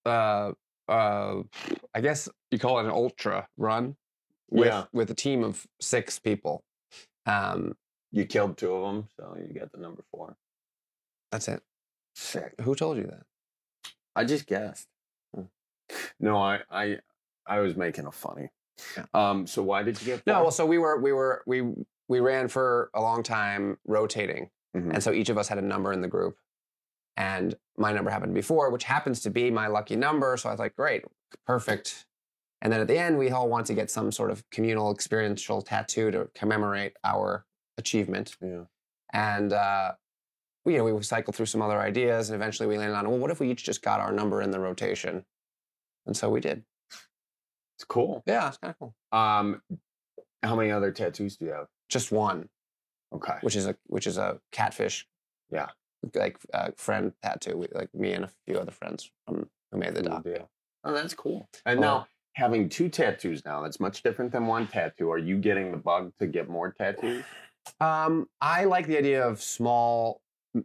S: I guess you call it an ultra run with a team of 6 people.
R: You killed 2 of them, so you got the number 4.
S: That's it.
R: Sick.
S: Who told you that?
R: I just guessed. No, I was making a funny.
S: Yeah.
R: So why did you get 4?
S: No, well, so we ran for a long time rotating, and so each of us had a number in the group, and my number happened to be 4, which happens to be my lucky number. So I was like, great, perfect. And then at the end, we all want to get some sort of communal experiential tattoo to commemorate our achievement.
R: Yeah.
S: And we cycled through some other ideas, and eventually we landed on, well, what if we each just got our number in the rotation? And so we did.
R: It's cool.
S: Yeah, it's kind of cool.
R: How many other tattoos do you have?
S: Just one.
R: Okay.
S: Which is a catfish.
R: Yeah.
S: Friend tattoo. Me and a few other friends who made the doc.
R: Yeah. Oh, that's cool. And now having 2 tattoos now, that's much different than 1 tattoo. Are you getting the bug to get more tattoos?
S: I like the idea of small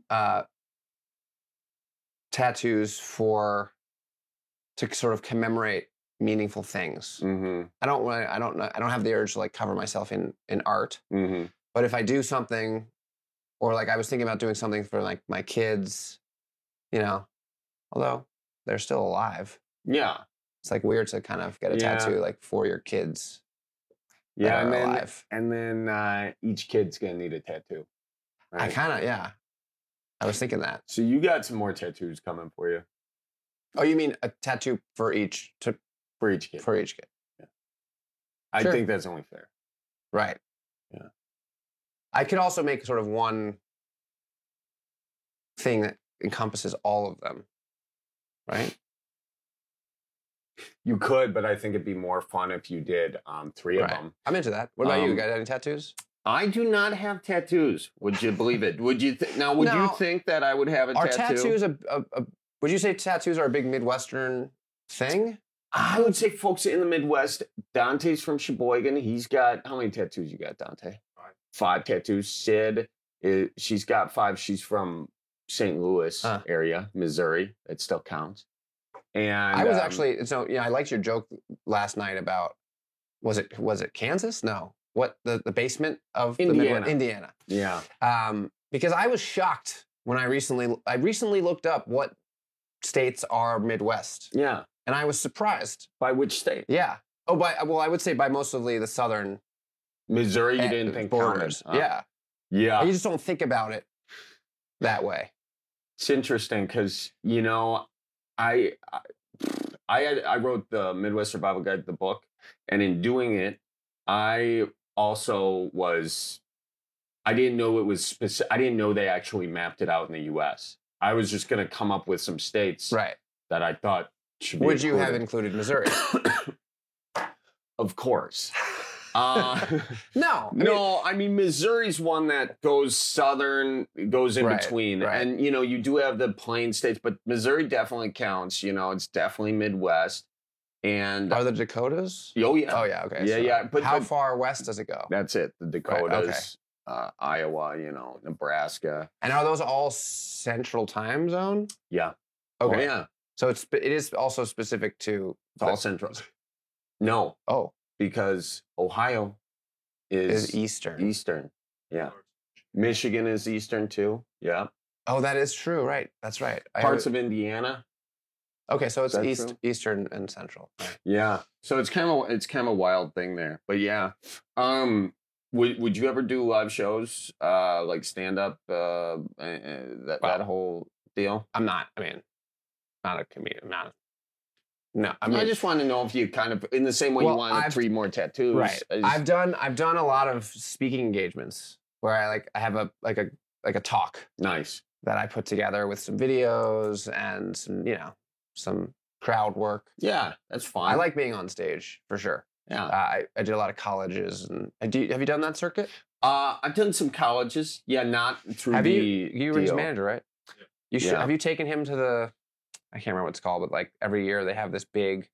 S: tattoos to sort of commemorate meaningful things.
R: Mm-hmm.
S: I don't have the urge to cover myself in art.
R: Mm-hmm.
S: But if I do something, or I was thinking about doing something for my kids, although they're still alive.
R: Yeah.
S: It's weird to kind of get a tattoo for your kids.
R: Yeah,
S: alive.
R: and then each kid's gonna need a tattoo. Right?
S: I was thinking that.
R: So you got some more tattoos coming for you.
S: Oh, you mean a tattoo for each kid?
R: For each kid.
S: Yeah.
R: I think that's only fair.
S: Right.
R: Yeah.
S: I could also make sort of one thing that encompasses all of them. Right?
R: You could, but I think it'd be more fun if you did 3 of them.
S: I'm into that. What about you? Got any tattoos?
R: I do not have tattoos. Would you believe it? Would you you think that I would have a tattoo?
S: Are tattoos would you say tattoos are a big Midwestern thing?
R: I would say folks in the Midwest. Dante's from Sheboygan. He's got, how many tattoos you got, Dante? 5 tattoos. Sid, she's got 5. She's from St. Louis area, Missouri. It still counts. And
S: I was actually, I liked your joke last night about, was it Kansas? No. What, the basement of
R: Indiana.
S: Indiana.
R: Yeah.
S: Because I was shocked when I recently looked up what states are Midwest.
R: Yeah.
S: And I was surprised.
R: By which state?
S: Yeah. I would say by mostly the southern
R: Missouri, you didn't think
S: borders.
R: counted.
S: Yeah.
R: Yeah.
S: You just don't think about it that way.
R: It's interesting because, you know, I wrote the Midwest Survival Guide, the book, and in doing it, I also I didn't know it was specific. I didn't know they actually mapped it out in the U.S. I was just going to come up with some states that I thought should be
S: Would you have
R: included.
S: included Missouri?
R: Of course.
S: No.
R: I mean, Missouri's one that goes southern, goes in between.
S: right.
R: And, you know, you do have the plain states, but Missouri definitely counts. You know, it's definitely Midwest. And
S: Are the Dakotas?
R: Oh, yeah.
S: Oh, yeah. Okay.
R: Yeah,
S: so
R: yeah.
S: how far west does it go?
R: That's it. The
S: Right,
R: Dakotas,
S: okay.
R: Iowa, you know, Nebraska.
S: And are those all central time zone?
R: Yeah.
S: Okay.
R: Oh, yeah.
S: So it is also specific to...
R: It's all central. No.
S: Oh.
R: Because Ohio is
S: Eastern.
R: Eastern. Yeah. Michigan is Eastern too. Yeah.
S: Oh, that is true. Right. That's right.
R: Parts of Indiana.
S: Okay, so it's
R: Central.
S: Eastern and Central. Right.
R: Yeah. So it's kind of a wild thing there. But yeah. Would you ever do live shows, like stand up, that whole deal?
S: I'm not. I mean, not a comedian. No,
R: I just want to know if you kind of, in the same way you wanted 3 more tattoos.
S: Right. I've done a lot of speaking engagements where I have a talk.
R: Nice.
S: That I put together with some videos and some crowd work.
R: Yeah, that's fun.
S: I like being on stage for sure.
R: Yeah.
S: I did a lot of colleges and have you done that circuit?
R: I've done some colleges. Yeah, not through
S: you were his
R: deal.
S: manager, right? You should. Have you taken him to the? I can't remember what it's called, but like every year they have this big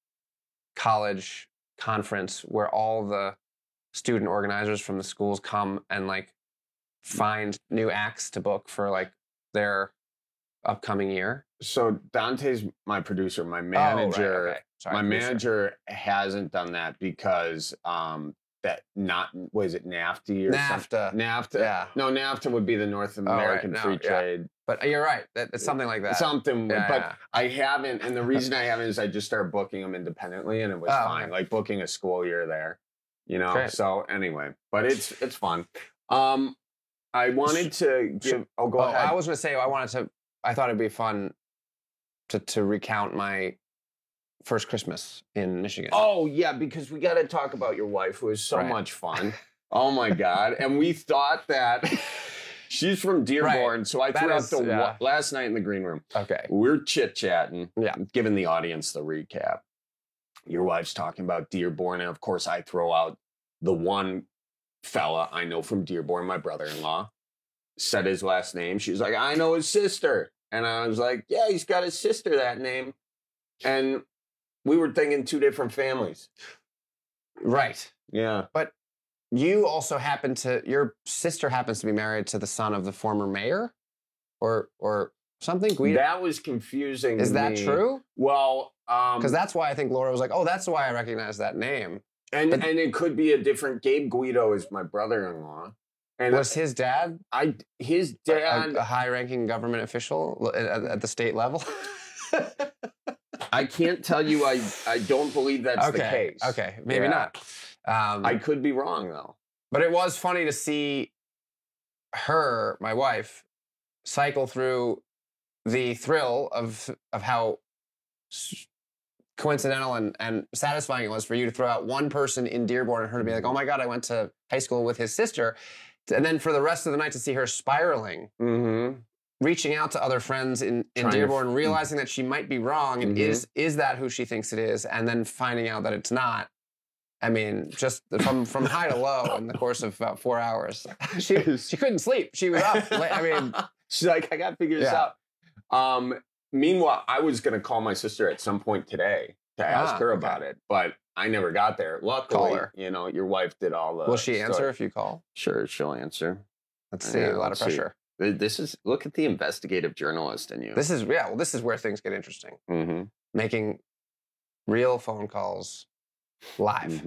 S: college conference where all the student organizers from the schools come and like find new acts to book for like their upcoming year.
R: So Dante's my producer, my manager.
S: Oh, right, okay. Sorry,
R: my
S: producer.
R: manager hasn't done that because what is it, NAFTA or
S: NAFTA.
R: something? NAFTA.
S: Yeah.
R: No, NAFTA would be the North American
S: No,
R: Free
S: yeah.
R: Trade.
S: But you're right. It's something like that.
R: Something,
S: Yeah,
R: but
S: yeah.
R: I haven't, and the reason I haven't is I just started booking them independently, and it was fine.
S: Okay.
R: Like booking a school year there, you know.
S: Great.
R: So anyway, but it's fun. I wanted to give. Oh, go ahead.
S: I was going to say I thought it'd be fun to recount my first Christmas in Michigan.
R: Oh yeah, because we got to talk about your wife, who is so much fun. Oh my God, and we thought that. She's from Dearborn, so I threw out last night in the green room.
S: Okay.
R: We're chit-chatting, giving the audience the recap. Your wife's talking about Dearborn, and of course I throw out the one fella I know from Dearborn, my brother-in-law, said his last name. She's like, I know his sister. And I was like, yeah, he's got his sister that name. And we were thinking 2 different families.
S: Right.
R: Yeah.
S: But you also your sister happens to be married to the son of the former mayor or something? Guido?
R: That was confusing.
S: Is
R: to
S: that
R: me.
S: true?
R: Well,
S: because that's why I think Laura was like, oh, that's why I recognize that name.
R: And it could be a different. Gabe Guido is my brother-in-law. And
S: was his dad?
R: His dad,
S: a high-ranking government official at the state level.
R: I can't tell you. I don't believe that's the case.
S: Okay, maybe not.
R: I could be wrong though.
S: But it was funny to see her, my wife, cycle through the thrill of how coincidental and satisfying it was for you to throw out one person in Dearborn and her to be like, oh my God, I went to high school with his sister. And then for the rest of the night to see her spiraling, reaching out to other friends in Dearborn, realizing that she might be wrong, and is that who she thinks it is, and then finding out that it's not. I mean, just from high to low in the course of about 4 hours. She couldn't sleep. She was up. I mean,
R: she's like, I got to figure this out. Meanwhile, I was going to call my sister at some point today to ask her about it, but I never got there. Luckily,
S: call her.
R: You know, your wife did all the.
S: Will she answer if you call?
R: Sure, she'll answer.
S: Let's see. A lot of pressure.
R: This is, look at the investigative journalist in you.
S: This is where things get interesting. Making real phone calls live.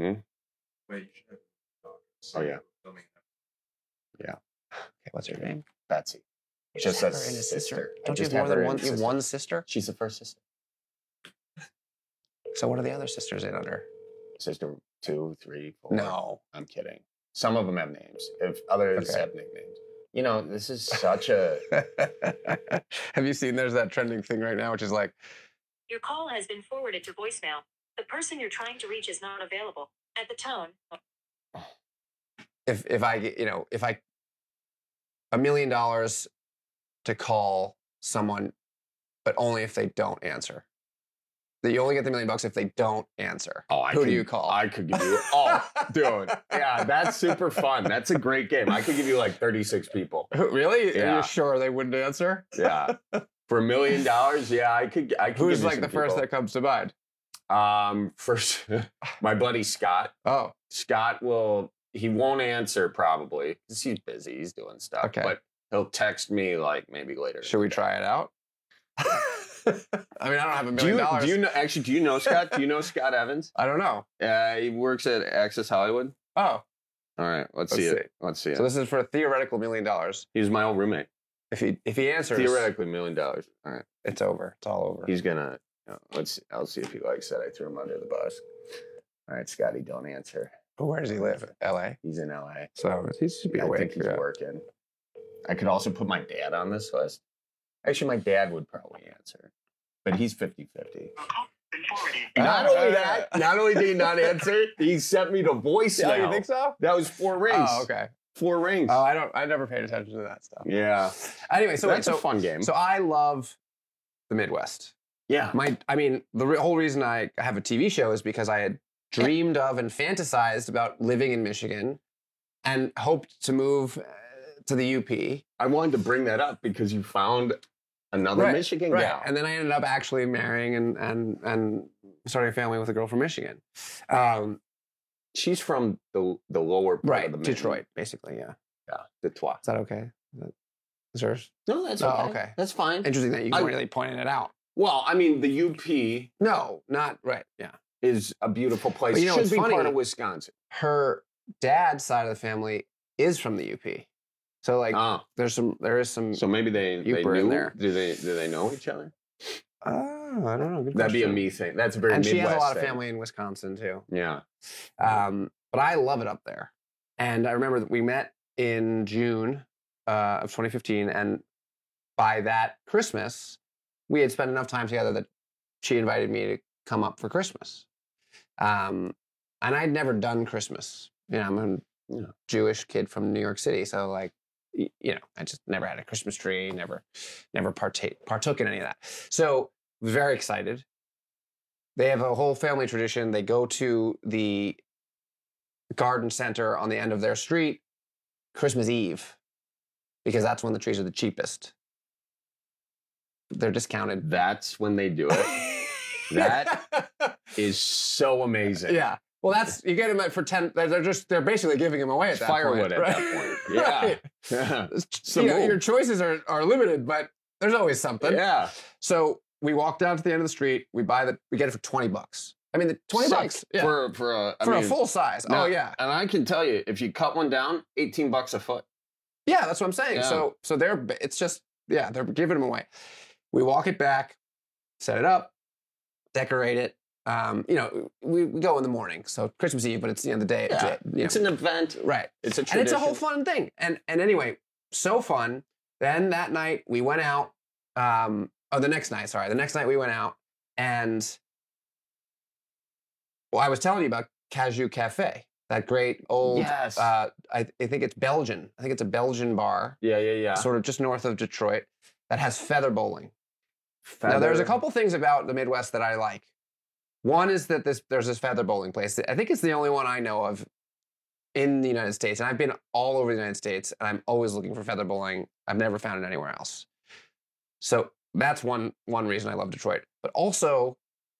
R: Oh yeah. Yeah.
S: Okay, what's her name?
R: Betsy.
S: Just as a sister. Don't you have more than one? You have one sister?
R: She's the first sister.
S: So what are the other sisters in under?
R: Sister 2, 3, 4.
S: No,
R: I'm kidding. Some of them have names. If others have nicknames. You know, this is such a...
S: Have you seen there's that trending thing right now, which is like...
G: Your call has been forwarded to voicemail. The person you're trying to reach is not available. At the tone...
S: If I get, if I... $1 million to call someone, but only if they don't answer. That you only get the $1 million if they don't answer. Who do you call?
R: I could give you... dude. Yeah, that's super fun. That's a great game. I could give you like 36 people.
S: Really?
R: Yeah.
S: Are you sure they wouldn't answer?
R: Yeah. For $1 million, yeah, I could
S: Who's
R: give
S: like the first that comes to mind?
R: First, my buddy Scott.
S: Oh.
R: Scott he won't answer probably because he's busy. He's doing stuff.
S: Okay.
R: But he'll text me like maybe later.
S: Should we try it out? I mean, I don't have $1 million.
R: Do you know Scott? Do you know Scott Evans?
S: I don't know.
R: He works at Access Hollywood.
S: Oh.
R: All right. Let's see it. Let's see it.
S: So this is for a theoretical $1 million.
R: He's my old roommate.
S: If he answers,
R: theoretically $1 million. All right.
S: It's over. It's all over.
R: He's gonna. I'll see if he likes that I threw him under the bus. All right, Scotty, don't answer.
S: Where does he live? L.A.
R: He's in L.A.
S: So he should be awake.
R: I think he's working. I could also put my dad on this list. Actually, my dad would probably answer, but he's 50-50. Not only did he not answer, he sent me to voicemail.
S: Oh, you think so?
R: That was 4 rings.
S: Oh, okay.
R: 4 rings.
S: Oh, I never paid attention to that stuff.
R: Yeah.
S: Anyway, so
R: that's a fun game.
S: So I love the Midwest.
R: Yeah.
S: The whole reason I have a TV show is because I had dreamed of and fantasized about living in Michigan and hoped to move to the UP.
R: I wanted to bring that up because you found another Michigan gal.
S: And then I ended up actually marrying and starting a family with a girl from Michigan.
R: She's from the lower part of the
S: Detroit, basically, yeah.
R: Yeah, Detroit.
S: Is that okay? Is yours?
R: No, that's okay.
S: Oh, okay.
R: That's fine.
S: Interesting that you really pointed it out.
R: Well, I mean, the UP...
S: No, not right, yeah.
R: ...is a beautiful place.
S: But
R: Should
S: it's
R: be
S: funny,
R: part of Wisconsin.
S: Her dad's side of the family is from the UP. So, like, there is some...
R: So maybe they knew?
S: in there.
R: Do they know each other?
S: I don't know. Good
R: That'd be a
S: question.
R: me thing. That's a very
S: And
R: Midwest
S: she has a lot of
R: thing.
S: family in Wisconsin, too.
R: Yeah.
S: But I love it up there. And I remember that we met in June of 2015, and by that Christmas, we had spent enough time together that she invited me to come up for Christmas. And I'd never done Christmas. I'm a Jewish kid from New York City, so like, I just never had a Christmas tree, never partook in any of that. So was very excited. They have a whole family tradition. They go to the garden center on the end of their street Christmas Eve because that's when the trees are the cheapest. They're discounted.
R: That's when they do it. That is so amazing.
S: Yeah. Well, you get them for 10. They're basically giving them away at that
R: firewood
S: point.
R: at that point. Yeah.
S: Right. Your choices are limited, but there's always something.
R: Yeah.
S: So we walk down to the end of the street. We get it for $20. I mean, the $20
R: for
S: a full size.
R: No,
S: oh yeah.
R: And I can tell you, if you cut one down, $18 a foot.
S: Yeah, that's what I'm saying.
R: Yeah.
S: So they're giving them away. We walk it back, set it up, decorate it. We go in the morning, so Christmas Eve, but it's the end of the day.
R: Yeah. It's an event.
S: Right.
R: It's a tradition.
S: And it's a whole fun thing. And anyway, so fun. Then that night we went out. The next night we went out, and I was telling you about Cashew Cafe, that great old.
R: Yes.
S: I think it's Belgian. I think it's a Belgian bar.
R: Yeah.
S: Sort of just north of Detroit, that has feather bowling. Now, there's a couple things about the Midwest that I like. One is that there's this feather bowling place. I think it's the only one I know of in the United States. And I've been all over the United States, and I'm always looking for feather bowling. I've never found it anywhere else. So that's one reason I love Detroit. But also,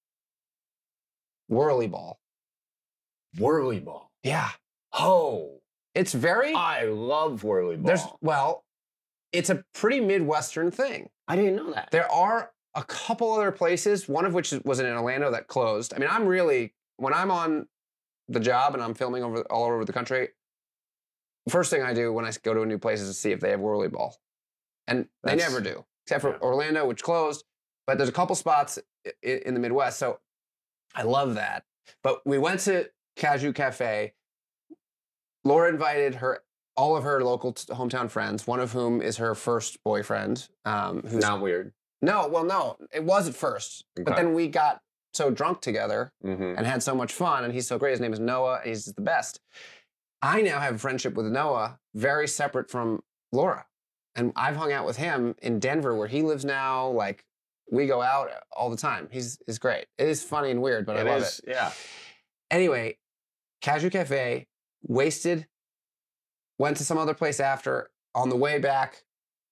S: Whirly Ball.
R: Whirly Ball.
S: Yeah.
R: Oh.
S: It's very...
R: I love Whirly Ball.
S: It's a pretty Midwestern thing.
R: I didn't know that.
S: There are a couple other places, one of which was in Orlando that closed. I mean, when I'm on the job and I'm filming all over the country, the first thing I do when I go to a new place is to see if they have Whirly Ball. And they never do, except for Orlando, which closed. But there's a couple spots in the Midwest, so I love that. But we went to Cashew Cafe. Laura invited all of her local hometown friends, one of whom is her first boyfriend. Who's
R: not weird.
S: No, it was at first.
R: Okay.
S: But then we got so drunk together and had so much fun, and he's so great. His name is Noah. He's the best. I now have a friendship with Noah, very separate from Laura. And I've hung out with him in Denver, where he lives now. Like, we go out all the time. He's great. It is funny and weird, but I love it.
R: Yeah.
S: Anyway, Cashew Cafe, wasted, went to some other place after. On the way back,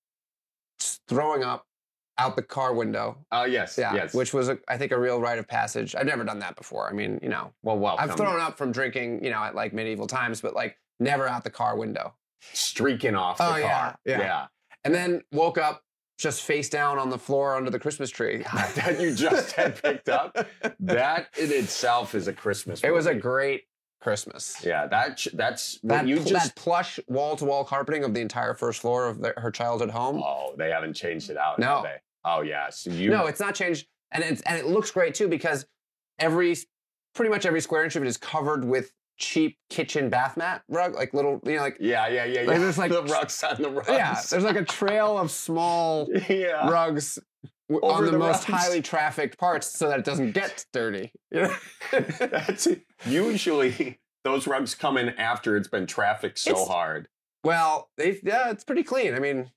S: throwing up out the car window.
R: Oh, yes.
S: Yeah,
R: yes.
S: which was, I think, a real rite of passage. I've never done that before. I mean,
R: Well, welcome.
S: I've thrown up from drinking, at like medieval times, but like never out the car window.
R: Streaking off the car.
S: Yeah. And then woke up just face down on the floor under the Christmas tree.
R: That you just had picked up. That in itself is a Christmas movie.
S: It was a great Christmas.
R: Yeah, that's
S: that plush wall-to-wall carpeting of the entire first floor of her childhood home.
R: Oh, they haven't changed it out,
S: no.
R: have they? Oh, yeah. So
S: No, it's not changed. And it looks great, too, because pretty much every square inch of it is covered with cheap kitchen bath mat rug, like little,
R: Yeah.
S: Like there's like
R: the rugs on the rugs.
S: Yeah, there's like a trail of small rugs on the most highly trafficked parts so that it doesn't get dirty.
R: That's usually those rugs come in after it's been trafficked so hard.
S: Well, it's pretty clean. I mean,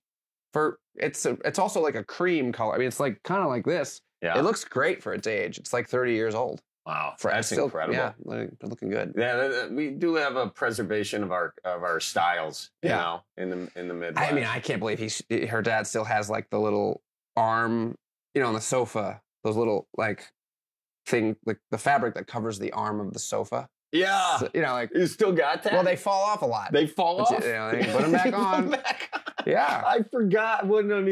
S: it's also like a cream color. I mean, it's like kind of like this.
R: Yeah.
S: It looks great for its age. It's like 30 years old.
R: Wow, that's incredible.
S: Yeah, they're looking good.
R: Yeah, we do have a preservation of our styles, in the Midwest.
S: I mean, I can't believe her dad still has like the little arm, on the sofa, those little like thing, like the fabric that covers the arm of the sofa.
R: Yeah.
S: So, like
R: you still got that?
S: Well, they fall off a lot.
R: They fall off?
S: They put them back on. Yeah.
R: I forgot.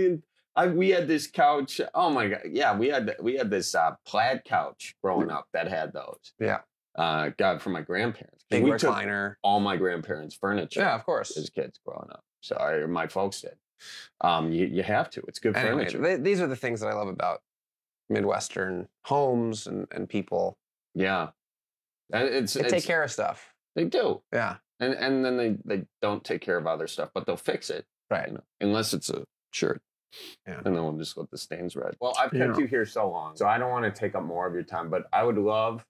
R: We had this couch. Oh my God. Yeah, we had this plaid couch growing up that had those.
S: Yeah.
R: Got from my grandparents.
S: Big
R: we
S: recliner.
R: Took all my grandparents' furniture.
S: Yeah, of course.
R: As kids growing up. So my folks did. You have to. It's good furniture.
S: These are the things that I love about Midwestern homes and people.
R: Yeah. They
S: take care of stuff.
R: They do.
S: Yeah.
R: And then they don't take care of other stuff, but they'll fix it.
S: Right.
R: Unless it's a shirt.
S: Yeah.
R: And then we'll just let the stains red. Well, I've kept you here so long, so I don't want to take up more of your time, but I would love,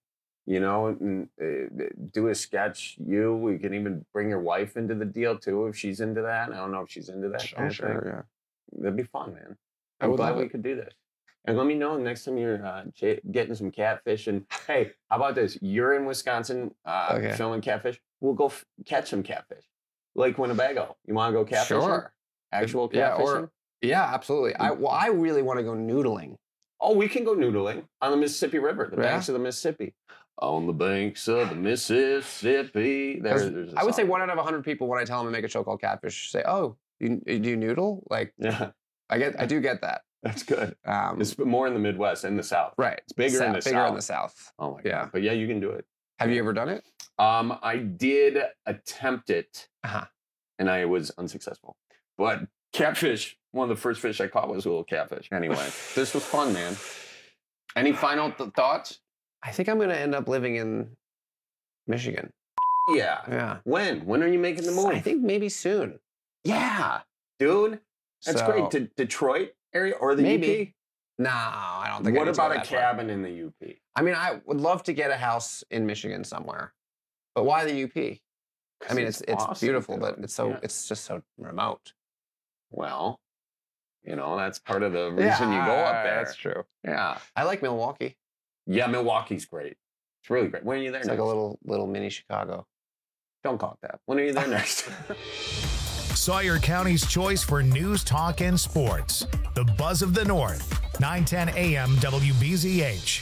R: do a sketch. We can even bring your wife into the deal too, if she's into that. I don't know if she's into that.
S: Sure, yeah.
R: That'd be fun, man. I'm glad we could do this. And let me know next time you're getting some catfish. And hey, how about this? You're in Wisconsin filming catfish. We'll go catch some catfish. Lake Winnebago. You want to go catfishing?
S: Sure.
R: Actual catfishing?
S: Yeah, absolutely. I really want to go noodling.
R: Oh, we can go noodling on the Mississippi River, the banks of the Mississippi. On the banks of the Mississippi.
S: I would say 1 out of 100 people, when I tell them to make a show called Catfish, say, "Oh, do you noodle?" Like,
R: yeah,
S: I do get that.
R: That's good. It's more in the Midwest and the South.
S: Right.
R: It's bigger in the South.
S: Bigger in the South.
R: Oh my God. But yeah, you can do it.
S: Have you ever done it?
R: I did attempt it, and I was unsuccessful. But catfish, one of the first fish I caught was a little catfish. Anyway, this was fun, man. Any final thoughts?
S: I think I'm going to end up living in Michigan.
R: Yeah.
S: Yeah.
R: When? When are you making the move?
S: I think maybe soon.
R: Yeah. Dude, that's great. To Detroit area or the UP?
S: No, I don't think.
R: What about a cabin in the UP?
S: I mean, I would love to get a house in Michigan somewhere. But why the UP? I mean, it's awesome, beautiful, dude. But it's just so remote.
R: Well, that's part of the reason you go up there.
S: That's true.
R: Yeah.
S: I like Milwaukee.
R: Yeah, Milwaukee's great. It's really great. When are you there
S: next? It's like a little mini Chicago.
R: Don't call it that. When are you there next?
A: Sawyer County's choice for news, talk, and sports. The Buzz of the North. 910 AM WBZH.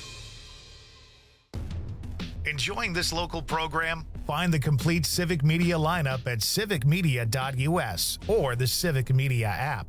A: Enjoying this local program? Find the complete Civic Media lineup at civicmedia.us or the Civic Media app.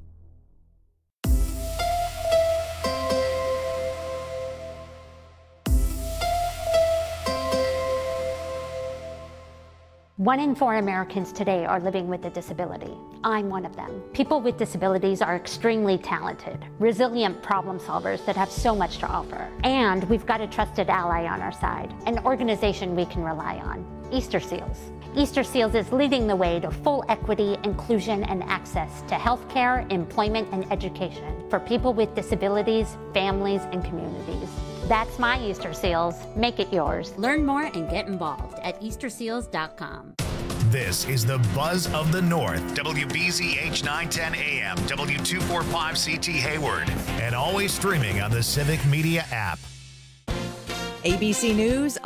H: One in 4 Americans today are living with a disability. I'm one of them. People with disabilities are extremely talented, resilient problem solvers that have so much to offer. And we've got a trusted ally on our side, an organization we can rely on. Easter Seals. Easter Seals is leading the way to full equity, inclusion, and access to healthcare, employment, and education for people with disabilities, families, and communities. That's my Easter Seals. Make it yours.
I: Learn more and get involved at easterseals.com.
A: This is the Buzz of the North, WBZH 910 AM, W245CT Hayward, and always streaming on the Civic Media app.
B: ABC News